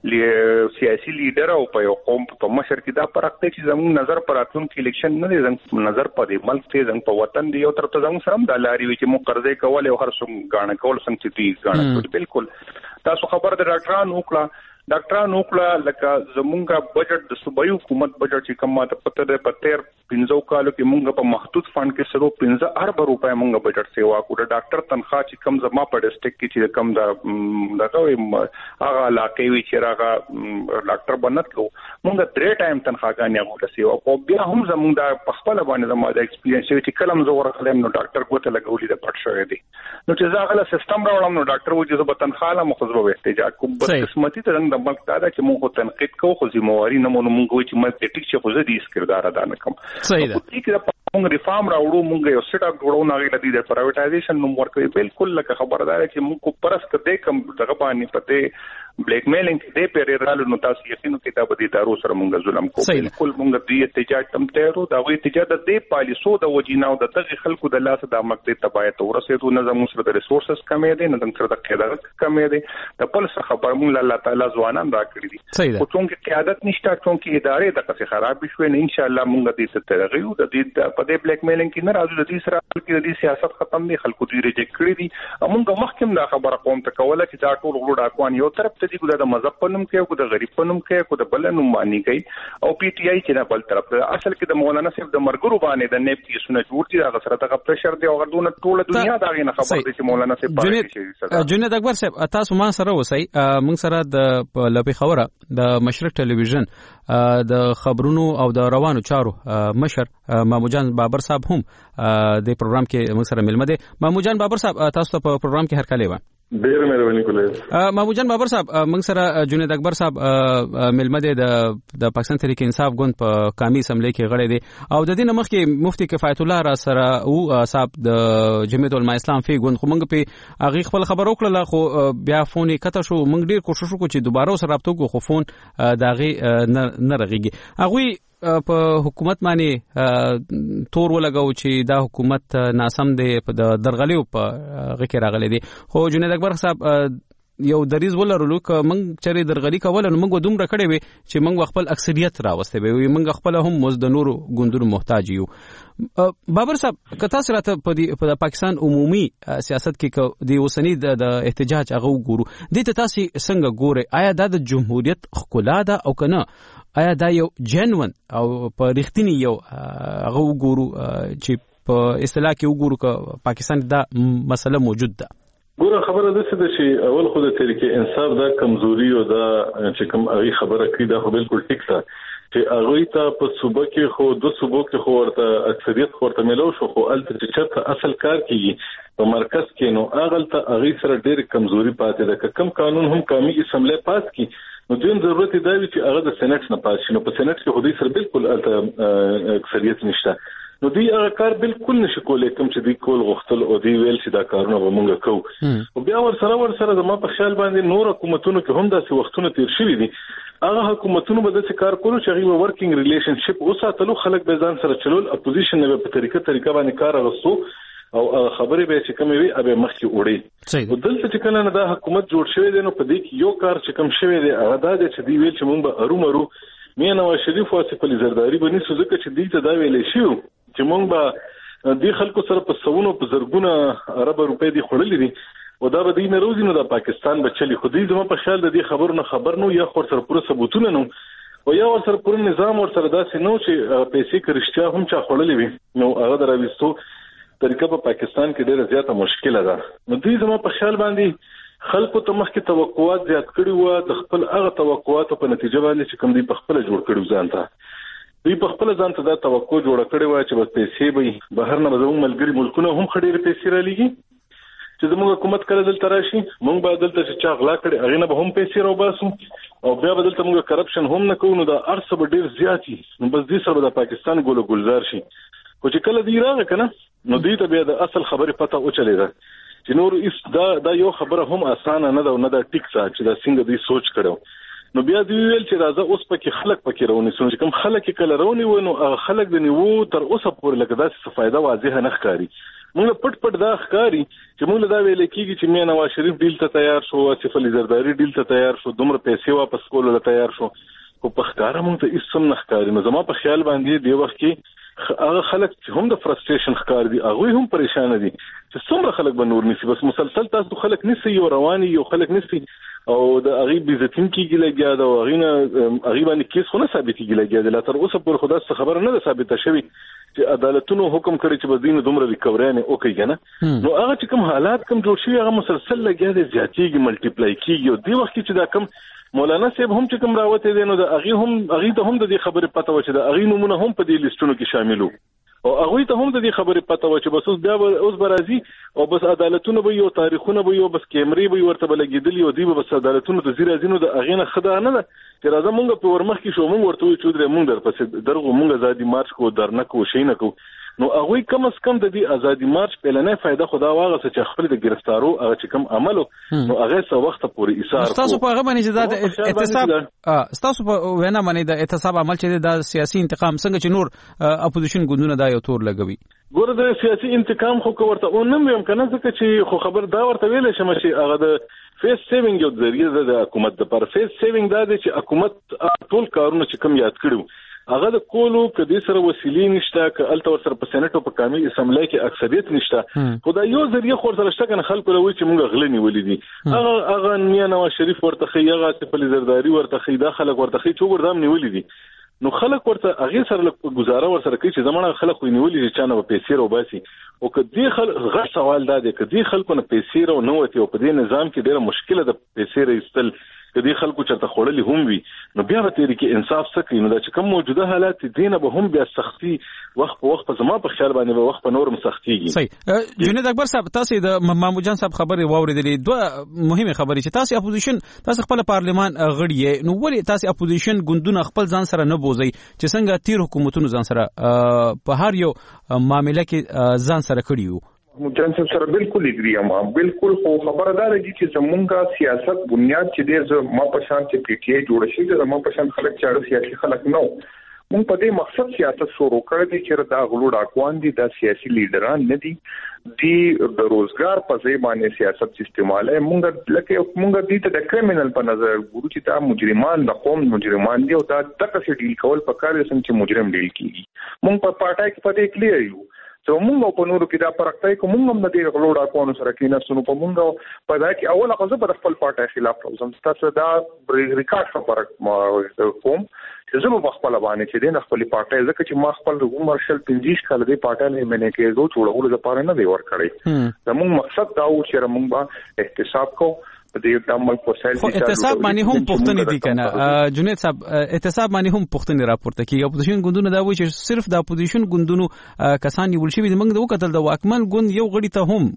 د سیاسي لیډر او په قوم په مشر کې دا پرخته چې زموږ نظر پر راتلونکي الیکشن نه زموږ نظر په دې ملک ته زموږ په وطن دی یو طرف ته زموږ سره د لاري وی چې مونږ قرضې کول او هر څوم غاڼه کول څنګه چې دی غاڼه بالکل تاسو خبر د ډاکټرانو وکړه ډاکټرانو وکړه لکه زمونږه بجټ د صوبایي حکومت بجټ چې کومه ته پته ده په تیر پنځو کالو کې مونږ په محدود فند کې سره پنځه ارب روپے مونږ بجټ سیوا کوو د ډاکټر تنخواه چې کم زما په ډیسټریکټ کې چې کم دا دغه هغه علاقې وی چې راغه ډاکټر بنت کو مونږ درې ټایم تنخواهګانې هغه سیوا کو بیا هم زمونږ د خپل باندې زما د ایکسپیرینس چې کلم زور خلم نو ډاکټر کوته لګولې د پټ شوې دي نو چې زه غل سیستم راوړم نو ډاکټر وځي زه به تنخواه مخزبه احتجاج کوم بس قسمتي ته د ملک دا چې موږ تنقید کوو خو ذمہواری نه مونږ موږ چې مې ټیک چې خو زه دې کردار ادا نه کوم صحیح ده موږ ریفارم راوړو موږ یو سیټ اپ جوړو نه غوډه د پرایویټایزیشن نو ورکوي بالکل لکه خبردار چې موږ کو پرس کده کم دغه باندې پته بلیک میلینګ دې پیری رالو نو تاسو یقینو کتاب دي دارو سره موږ ظلم کوو بالکل موږ دې احتجاج تم تیرو دا وی احتجاج د دې پالیسو د وجیناو د دغه خلکو د لاس د مکتب تبعیت ورسېدو نه زموږ سره د ریسورسز کمې دي نه د سره د قیادت کمې دي د بل څه خبر موږ الله تعالی ځوانان را کړی دي او څنګه قیادت نشته څنګه ادارې د څه خراب شوې نه ان شاء الله موږ دې ته ترغیو د دې په دې بلیک میلینګ کې نه راځو د دې سره کې د دې سیاست ختم دي خلکو دې ریجیکټ کړی دي موږ مخکې دا خبره قوم ته کوله چې دا ټول غوړ اکوان یو طرف ته دي د مذهب پنوم کې او د غریب پنوم کې او د بل نوم باندې کوي او پی ټی آی چې نه بل طرف ته اصل کې د مولانا صاحب د مرګرو باندې د نیب کې سونه جوړ دي هغه سره د پرشر دی او غردونه ټوله دنیا دا غي نه خبر دي چې مولانا صاحب پاره جنید اکبر صاحب تاسو ما سره وسی موږ سره د لپی خبره د مشرق ټلویزیون د خبرونو او د روانو چارو مشر ماموجان بابر صاحب هم د پروګرام کې موږ سره ملمه دي ماموجان بابر صاحب تاسو ته په پروګرام کې هر کله و ډیر مهرباني کوله ماموجان بابر صاحب موږ سره جنید اکبر صاحب ملمه دي د د پاکستان تحریک انصاف ګوند په قومي اسمبلی کې غړي دي او د دې مخکې مفتي کفایت الله را سره او صاحب د جمعیت العلماء اسلام فی ګوند خو موږ په هغه خپل خبر وکړه خو بیا فون کته شو موږ ډیر کوشش وکړو چې دوباره سره رابطه وکړو خو فون داغه نه رغيږي هغه په حکومت باندې تور ولګاو چې دا حکومت ناسم دی په درغلیو په غکه راغلي دي خو جنید اکبر صاحب یو دریز ولرلو ک موږ چرې درغلی کول نو موږ دومره کړی وي چې موږ خپل اکثریت راوسته وي موږ خپل هم مزد نور ګوندونو محتاج یو بابر صاحب کتا سره په پاکستان عمومي سیاست کې د وسنی د احتجاج هغه ګورو د تاسو څنګه ګوري آیا د جمهوریت خلا ده او کنه آیا دا یو جنون او په رښتینی یو هغه وګورو چې په اصطلاح کې وګورو ک پاکستان دا مسله موجود ده ګوره خبره ده چې اول خو د تحریک انصاف دا کمزوري او دا چې کوم هغه خبره کړي دا خو بالکل ټیک ده چې هغه ته په صوبه کې خو د صوبو کې خو ورته اکثریت ورته ملو شو خو الته چې چرته اصل کار کیږي په مرکز کې نو هغه ته هغه سره ډېر کمزوري پاتې ده کم قانون هم قومي اسمبلی پاس کی نو دویم ضرورت دی چې هغه د سېنات نه پاس شي نو په سېنات کې خو دې سره بالکل الته اکثریت نشته نو دی هغه کار بالکل نشي کولای کوم چې دی کول غوښتل او دی ویل چې دا کارونه به مونږ کوو او بیا ور سره ور سره د ما په خیال باندې نور حکومتونو کې هم داسې وختونه تیر شوي دي هغه حکومتونو به داسې کار کولو چې هغه ورکینګ ریلیشنشپ وساتلو خلک به ځان سره چلول اپوزیشن نه په طریقه طریقه باندې کار غوښتو او خبرې به چې کومې وي ابه مخکې وړي او دلته چې کله نه دا حکومت جوړ شوی دی نو په دې کې یو کار چې کوم شوی دی هغه دا دی چې دی ویل چې مونږ به ارومرو مې نواز شریف او آصف علي زرداری به نسو ځکه چې دې ته دا ویلې شو چې مونږ به دې خلکو سره په سونو په زرګونه عرب روپې دي خړلې دي او دا به دې نه روزي نو د پاکستان به چلی خو دې زما په خیال د دې خبرو نه خبر نو یا خور سره پوره ثبوتونه نو او یا ور سره پوره نظام ور سره داسې نو چې پیسې کرشتیا هم چا خړلې وي نو هغه دراويستو طریقه په پاکستان کې ډېره زیاته مشکله ده. نو دوی زما په خیال باندې خلکو ته مخکې توقعات زیات کړي وو، د خپل هغه توقعاتو په نتیجه باندې چې کوم دوی په خپل جوړ کړي ځان ته دوی په خپل ځان ته دا توقع جوړ کړي وو چې بس پیسې به بهر نه زموږ ملګري ملکونه هم خډېر پیسې را لېږي چې زموږ حکومت کله دلته راشي موږ به دلته چې چا غلا کړي هغې نه به هم پیسې راوباسو او بیا به دلته موږ کرپشن هم نه کوو، نو دا هر څه به ډېر زیات وي. نو بس دې سره به د پاکستان ګل و ګلزار شي. خو چې کله دوی راغی که نه نو دوی ته بیا د اصل خبرې پته وچلېده چې نور دا دا یو خبره هم اسانه نه ده او نه ده ټیک څه چې دا څنګه دوی سوچ کړو. نو بیا دوی ویل چې راځه اوس پکې خلک پکې راونیسو، چې کوم خلک یې کله راونیوه نو هغه خلک د نیوو تر اوسه پورې لکه داسې څه فایده واضحه نه ښکاري. موږ پټ پټ دا ښکاري چې موږ دا ویل کېږي چې میا نواز شریف ډیل ته تیار شو، آصف علي زرداري ډیل ته تیار شو، دومره پیسې واپس کولو ته تیار شو، خو په ښکاره موږ ته هېڅ هم نه ښکاري. نو زما په خیال باندې دې وخت کې هغه خلک چې هم د فرستریشن ښکار دي هغوی هم پریشانه دي چې څومره خلک به نور نیسي. بس مسلسل تاسو خلک نیسي یو روان یو خلک نیسي او د هغې بېزتي هم کېږي لګیا ده او هغې نه هغې باندې کیس خو نه ثابتېږي لګیا دی. لا تر اوسه پورې خو داسې خبره نه ده ثابته شوې چې عدالتونو حکم کړی چې به دوی نه دومره ریکوریانې وکړي که نه. نو هغه چې کوم حالات کوم جوړ شوي هغه مسلسل لګیا دی زیاتېږي ملټیپلای کېږي. او دې وخت کې چې دا کوم مولانا صاحب هم چې کوم راوتی دی نو د هغې هم هغې ته هم د دې خبرې پته وه چې د هغې نومونه هم په دې لیسټونو کې شامل وو او هغوی ته هم د دې خبرې پته وه چې بس اوس بیا به اوس به راځي او بس عدالتونه به وي او تاریخونه به وي او بس کیمرې به یې ورته به لګېدلي او دوی به بس عدالتونو ته ځي راځي. نو د هغې نه ښه دا نه ده چې راځه مونږ په ورمخکې شو مونږ ورته وایو چې ودرې مونږ درپسې درغو مونږ ازادي مارچ کوو درنه کوو شی نه کوو. نو هغوی کم از کم د دې ازادي مارچ پیلنۍ فایده خو دا واغسته چې خپل د ګرفتارو هغه چې کوم عمل نو هغه څه وخته پورې ایثار ستاسو په هغه باندې چې دا د اعتصاب ستاسو په وینا باندې د اعتصاب عمل چې دا سیاسي انتقام څنګه چې نور اپوزیشن ګوندونه دا یو تور لګوي. ګوره د سیاسي انتقام خو که ورته اون نه ویم که نه ځکه چې خو خبر دا ورته ویلی شم چې هغه د فیس سیوینګ یو ذریعه ده د حکومت دپاره. فیس سیوینګ دا دی چې حکومت ټول کارونه چې کوم یاد کړي هغه د کولو که دې سره وسیلې نشته که هلته ورسره په سینټ او په کامل اسمبلی کې اکثریت نشته خو دا یو ذریعه خو ورسره شته که نه خلکو له وایي چې موږ غله نیولي دي. هغه هغه میا نواز شریف ورته ښیي، هغه آصف علي زرداري ورته ښیي، دا خلک ورته ښیي چې وګوره دا هم نیولي دي. نو خلک ورته هغې سره لږ ګزاره ورسره کوي چې زموږ خلک خو یې نیولي چې چا نه به پیسې راوباسي. او که دې خلک غټ سوال دا دی که دې خلکو نه پیسې را نه وتې او په دې نظام کې ډېره مشکله ده پیسې راایستل که دې خلکو چېرته خوړلي هم وي نو بیا به تېرې کې انصاف څه کوي. نو دا چې کوم موجوده حالات دي دې نه به هم بیا سختي وخت په وخت په زما په خیال باندې به وخت په نور هم سختېږي. صحیح. جنید اکبر صاحب تاسې د محمود جان صاحب خبرې واورېدلې دوه مهمې خبرې چې تاسې اپوزیشن تاسې خپل پارلمان غړي یې نو ولې تاسې اپوزیشن ګوندونه خپل ځان سره نه بوځئ چې څنګه تیر حکومتونو ځان سره په هر یو معامله کې ځان سره کړي وو؟ جان صاحب سره بالکل اګری یم بالکل. خو خبره دا ده چې زمونږه سیاست بنیاد چې ډېر ما په شان چې پی ټی آی جوړ شي د ما په شان خلک چې اړ سیاسي خلک نه مونږ په دې مقصد سیاست شروع کړی دی چې دا غلو ډاکوان دي دا سیاسي لیډران نه دي دی د روزګار په ځای باندې سیاست استعماله مونږ لکه مونږ دې ته د کریمینل په نظر ګورو چې دا مجرمان د قوم مجرمان دي او دا دغه څه ډیل کول په کار دي چې مجرم ډیل کیږي. مونږ په پارټای کې په دې کلیر یو چې مونږ په نورو کې دا فرق دی کوم مونږ هم د دې غلو ډاکوانو سره کې نه سنو په مونږ په دا کې اوله خو زه په خپل پارټای خلاف راوځم تاسو دا ریکارډ خبره کوم چې زه په خپل باندې چې دین خپل پارټای ځکه چې ما خپل عمر شل پنځه کال دی پارټای نه منې کې زه جوړول لپاره نه دی ور کړی. زموږ مقصد دا و چې موږ به احتساب کو په دې تامل پروسس خو احتساب باندې هم پښتنې دي کنه جنید صاحب احتساب باندې هم پښتنې راپورته کیږي. اپوزیشن ګوندونه دا وایي چې صرف د اپوزیشن ګوندونو کسان نیول شوي دي. موږ د وکتل د واکمن ګوند یو غړي ته هم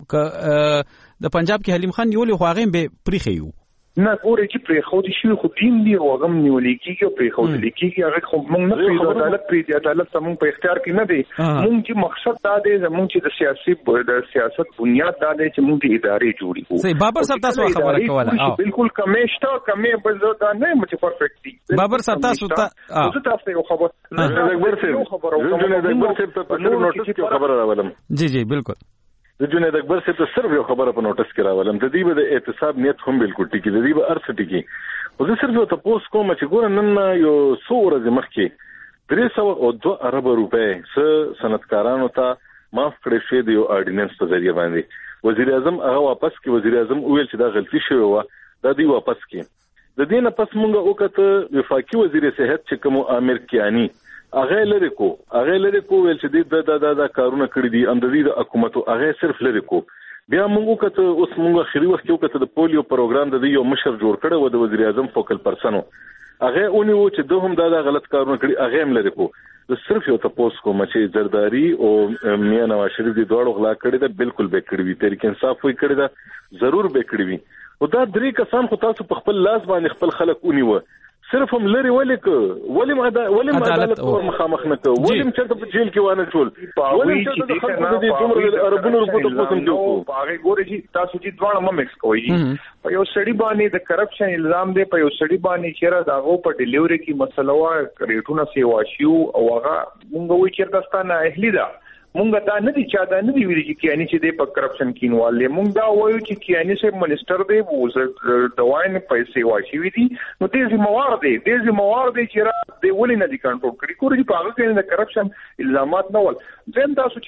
د پنجاب کې حلیم خان نیولې خو هغه به پریخي یو نه ګورې چې پرې خو دي شي خو دین دی او هغه نیولې کېږي او پرې خو دي کېږي هغه خو موږ نه پرې د عدالت پرې د عدالت زموږ په اختیار کې نه دی. موږ چې مقصد دا دی زموږ چې د سیاسي د سیاست بنیاد دا دی چې موږ د ادارې جوړې کوو. صحیح. بابر صاحب تاسو خبره کوله بالکل کمیشته کمې بل دا نه مچ پرفیکټ دی. بابر صاحب تاسو ته زه تاسو یو خبر نه اکبر صاحب جنید اکبر صاحب ته په نوټس کې خبره راولم. جی جی بالکل. د جنید اکبر صاحب ته صرف یو خبره په نوټس کې راولم د دې به د اعتصاب نیت هم بالکل ټیکی د دې به ارڅ ټیکی خو زه صرف یو تاسو کوم چې ګور نن یو څو ورځې مخکې درې سوه او دوه اربه روپۍ څه صنعتکارانو ته معاف کړی شوی د یو آرډیننس په ذریعه باندې وزیر اعظم هغه واپس کړي. وزیر اعظم وویل چې دا غلطي شوې وه دا دوی واپس کړي. د دې نه پس مونږ وکړه وفاقي وزیر صحت چې کوم عامر کیانی هغه لري کو هغه لري کو ول چې د د د کارونه کړی دي ام د دې حکومت هغه صرف لري کو بیا موږ کته اوس موږ خري وخت یو کته د پولیو پروګرام د یو مشر جوړ کړو د وزیر اعظم فوکل پرسنو هغه اونې و چې دوهم دا د غلط کارونه کړی هغه هم لري کو د صرف یو تاسو کوم چې زرداری او میاں نواز شریف د دوړو غلا کړی دا بالکل به کړی وي تحریک انصاف وي کړی دا ضرور به کړی وي او دا درې کسان خو تاسو په خپل لاس باندې خپل خلک ونیو صرف هم لري ولیک ولیم ولیم عدالت پر مخامخ نه کو ولیم چرته په جیل کې وانه ټول ولیم چې د خلکو د دومره عربونو رپورټ کوم جو هغه ګوري چې تاسو چې دوه مم مکس کوي په یو سړي باندې د کرپشن الزام دی په یو سړي باندې چې داغو په ډیلیوري کې مسله وا ریټونه سیوا شیو او هغه مونږ وی چې داستانه اهلی ده مونږ دا نه دي چا دا نه دی ویلي چې کیانی چې د په کرپشن کینوال له مونږ دا وایو چې کیانی سه منسٹر دی وو د واین پیسې واچوي دي نو دې زموار دی دې زموار دی چې را دی ولې نه دي کنټرول کړی کوم چې په هغه کې د کرپشن الزامات نه ول زم تاسو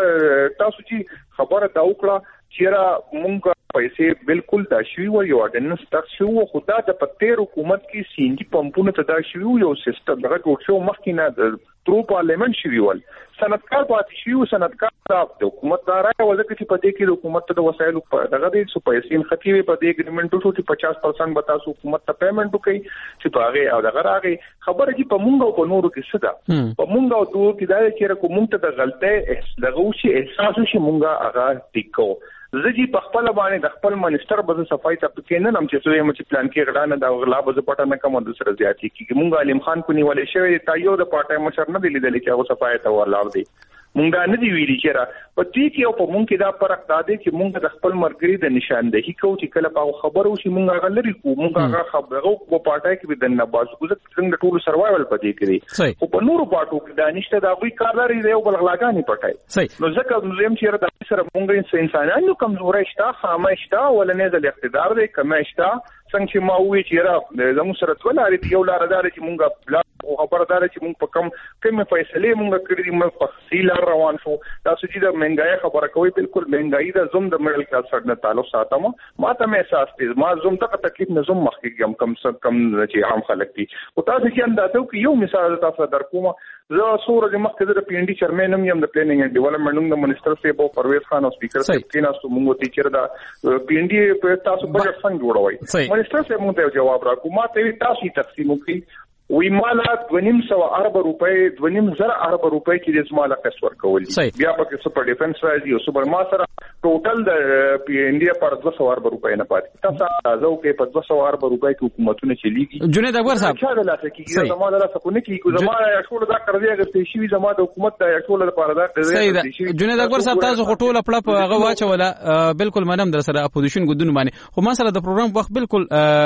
چې تاسو چې خبره دا وکړه چې را مونږ پیسې بالکل دا شوی و یو اډنس تاسو شو خدا د پتیر حکومت کې سینجی پمپونه ته دا شوی یو سیستم دغه جوړ شو مخکې نه ترو پارلیمنت شوی ول سندکار پاتې شو سندکار د حکومت دا راي ولکه چې پدې کې حکومت ته وسایل دغه د سو پیسې خطي په دې اګریمنټ شو چې پچاس پرسنټ به تاسو حکومت ته پیمنٹ وکړي چې په هغه او دغه راغی خبره چې په مونږ او په نورو کې څه ده په مونږ او دوه کې دا چې کوم ته د غلطه دغه شي احساس شي مونږه هغه ټیکو زجی په خپل باندې د خپل منسٹر به صفای ته پکې نه نم چې څه یم چې پلان کې غړانه دا غلا به پټه نه کوم د سره زیاتی کیږي مونږ علیم خان کو نیولې شوی تا یو د پټه مشر نه دی لیدل چې هغه صفای ته ولاړ دی مونږ نه دی ویلي چې را په دې کې او په مونږ کې دا فرق دا دی چې مونږ د خپل مرګري د نشاندهي کوو چې کله په خبرو شي مونږ هغه لري کو مونږ هغه خبرو په پټه کې د نباز ګوزت څنګه ټول سروایول پدې کړی او په نورو پټو کې دا نشته دا وی کار لري دی او بل غلاګانی پټای نو ځکه زم چې را د سره مونږ انسانانو کمزوري شته خامه شته ولنه د اقتدار دی کمه شته څنګه چې ما وی چې را زموږ سره ټول یو لار دار چې مونږ او خبردار چې مونږ په کم کومه فیصله مونږ کړې دي مونږ په سیل روان شو تاسو چې د مهنګای خبره کوي بالکل مهنګای د زوم د میډل کلاس سره تعلق ساتم ما ته مې احساس دي ما زوم ته تکلیف نه زوم مخکې کم کم کم چې عام خلک دي او تاسو چې اندازو کې یو مثال تاسو درکوم زه سورج مخکې د پی ان ډي چیرمن هم یم د پلانینګ اند ډیولپمنټ د منسٹر صاحب او پرویز خان او سپیکر صاحب کې ناسو مونږ ته چیرې دا پی ان ډي په تاسو بجټ څنګه جوړوي منسٹر صاحب مونږ ته جواب راکوم ما ته تاسو تقسیم وکړي وی مالا دونیم سو ارب روپے دونیم زر ارب روپے چې د زماله قصور کول بیا پکې سپر ډیفنس راځي او سپر ما سره ټوټل د پی انډیا پر دو سو ارب روپے نه پاتې تاسو راځو کې په دو سو ارب روپے کې حکومتونه چلیږي جنید اکبر صاحب چا د لاسه کې زماله را سکونه کې کو زماله ټول دا کړی اگر شي زماله د حکومت د ټول لپاره دا صحیح جنید اکبر صاحب تاسو خټول خپل په هغه واچوله بالکل منم در سره اپوزیشن ګوندونه باندې خو ما سره د پروګرام وخت بالکل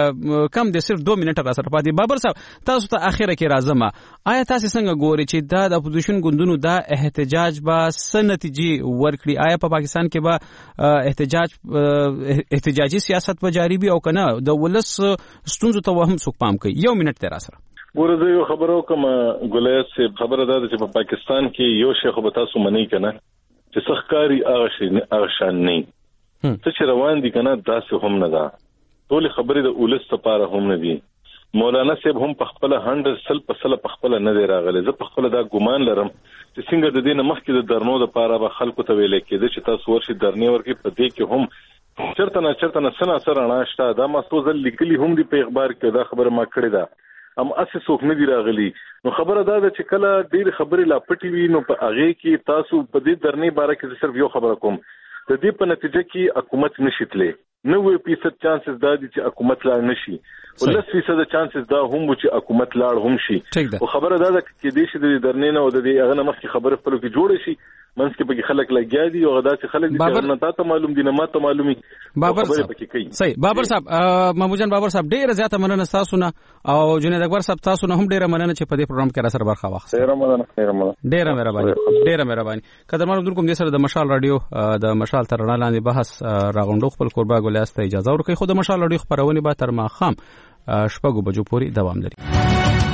کم دی صرف دو منټه را سره پاتې بابر صاحب تاسو ته اخیره کې راځم آیا تاسو څنګه ګوري چې دا د اپوزیشن ګوندونو دا احتجاج با سنتیجی ورکړي آیا په پاکستان کې به احتجاج احتجاجي سیاست به جاری وي او کنه د ولس ستونزو ته وهم څوک پام کوي یو منټ تر سره ګوره یو خبرو کوم ګولیس خبره ده چې په پاکستان کې یو شیخ به تاسو منی کنه چې سخکاری هغه شي هغه شان نه څه چې روان دي کنه داسې هم نه ده ټول خبرې د ولس لپاره هم نه دي مولانا صاحب هم په خپل هندر سل په سل په خپل نه دی راغلی زه په خپل دا ګومان لرم چې څنګه د دین مخکې د درنو د پاره به خلکو ته ویل کېده چې تاسو ورشي درنې ورکې په دې کې هم چرته نه چرته نه سنا سره ناشته دا ما څو ځل لیکلي هم دی په اخبار کې دا خبره ما کړې ده ام اساس څوک نه دی راغلی نو خبره دا ده چې کله ډېر خبرې لا پټي وي نو په هغه کې تاسو په دې درنې باره کې صرف یو خبره کوم د دې په نتیجه کې حکومت نشیتلې نوې فیصد چانسز دا دي چې حکومت لاړ نشي ولس فیصد چانسز دا هم چې حکومت لاړ هم شي او خبره دا ده چې دې شي د درنې نه او د دې هغه نه مخکې خبره خپل کې جوړ شي منځ کې پکې خلک لګیا دي او غدا چې خلک دي چې نه تاسو معلوم دي نه ماته معلومي بابر صاحب صحیح بابر صاحب محمود جان بابر صاحب ډیر زیاته مننه تاسو نه او جنید اکبر صاحب تاسو نه هم ډیر مننه چې په دې پروګرام کې را سره برخه واخیسته ډیر مننه ډیر مننه ډیر مهرباني ډیر مهرباني قدرمن درکوم دې سره د مشال رادیو د مشال تر رڼا لاندې بحث راغونډو خپل قربا ګولیاست اجازه ورکړئ خو د مشال رادیو خبرونه به تر ماښام شپږو بجو پورې دوام لري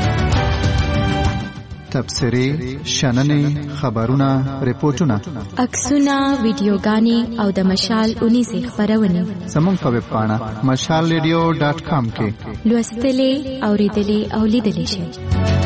تبصرې شننې خبرونه ریپورتونه عکسونه ویډیوګانې او د مشال اونیزه خبرونه زموږ په ویب پاڼه مشال ریډیو ډاټ کام کې لوستلې اوریدلې او لیدلې شئ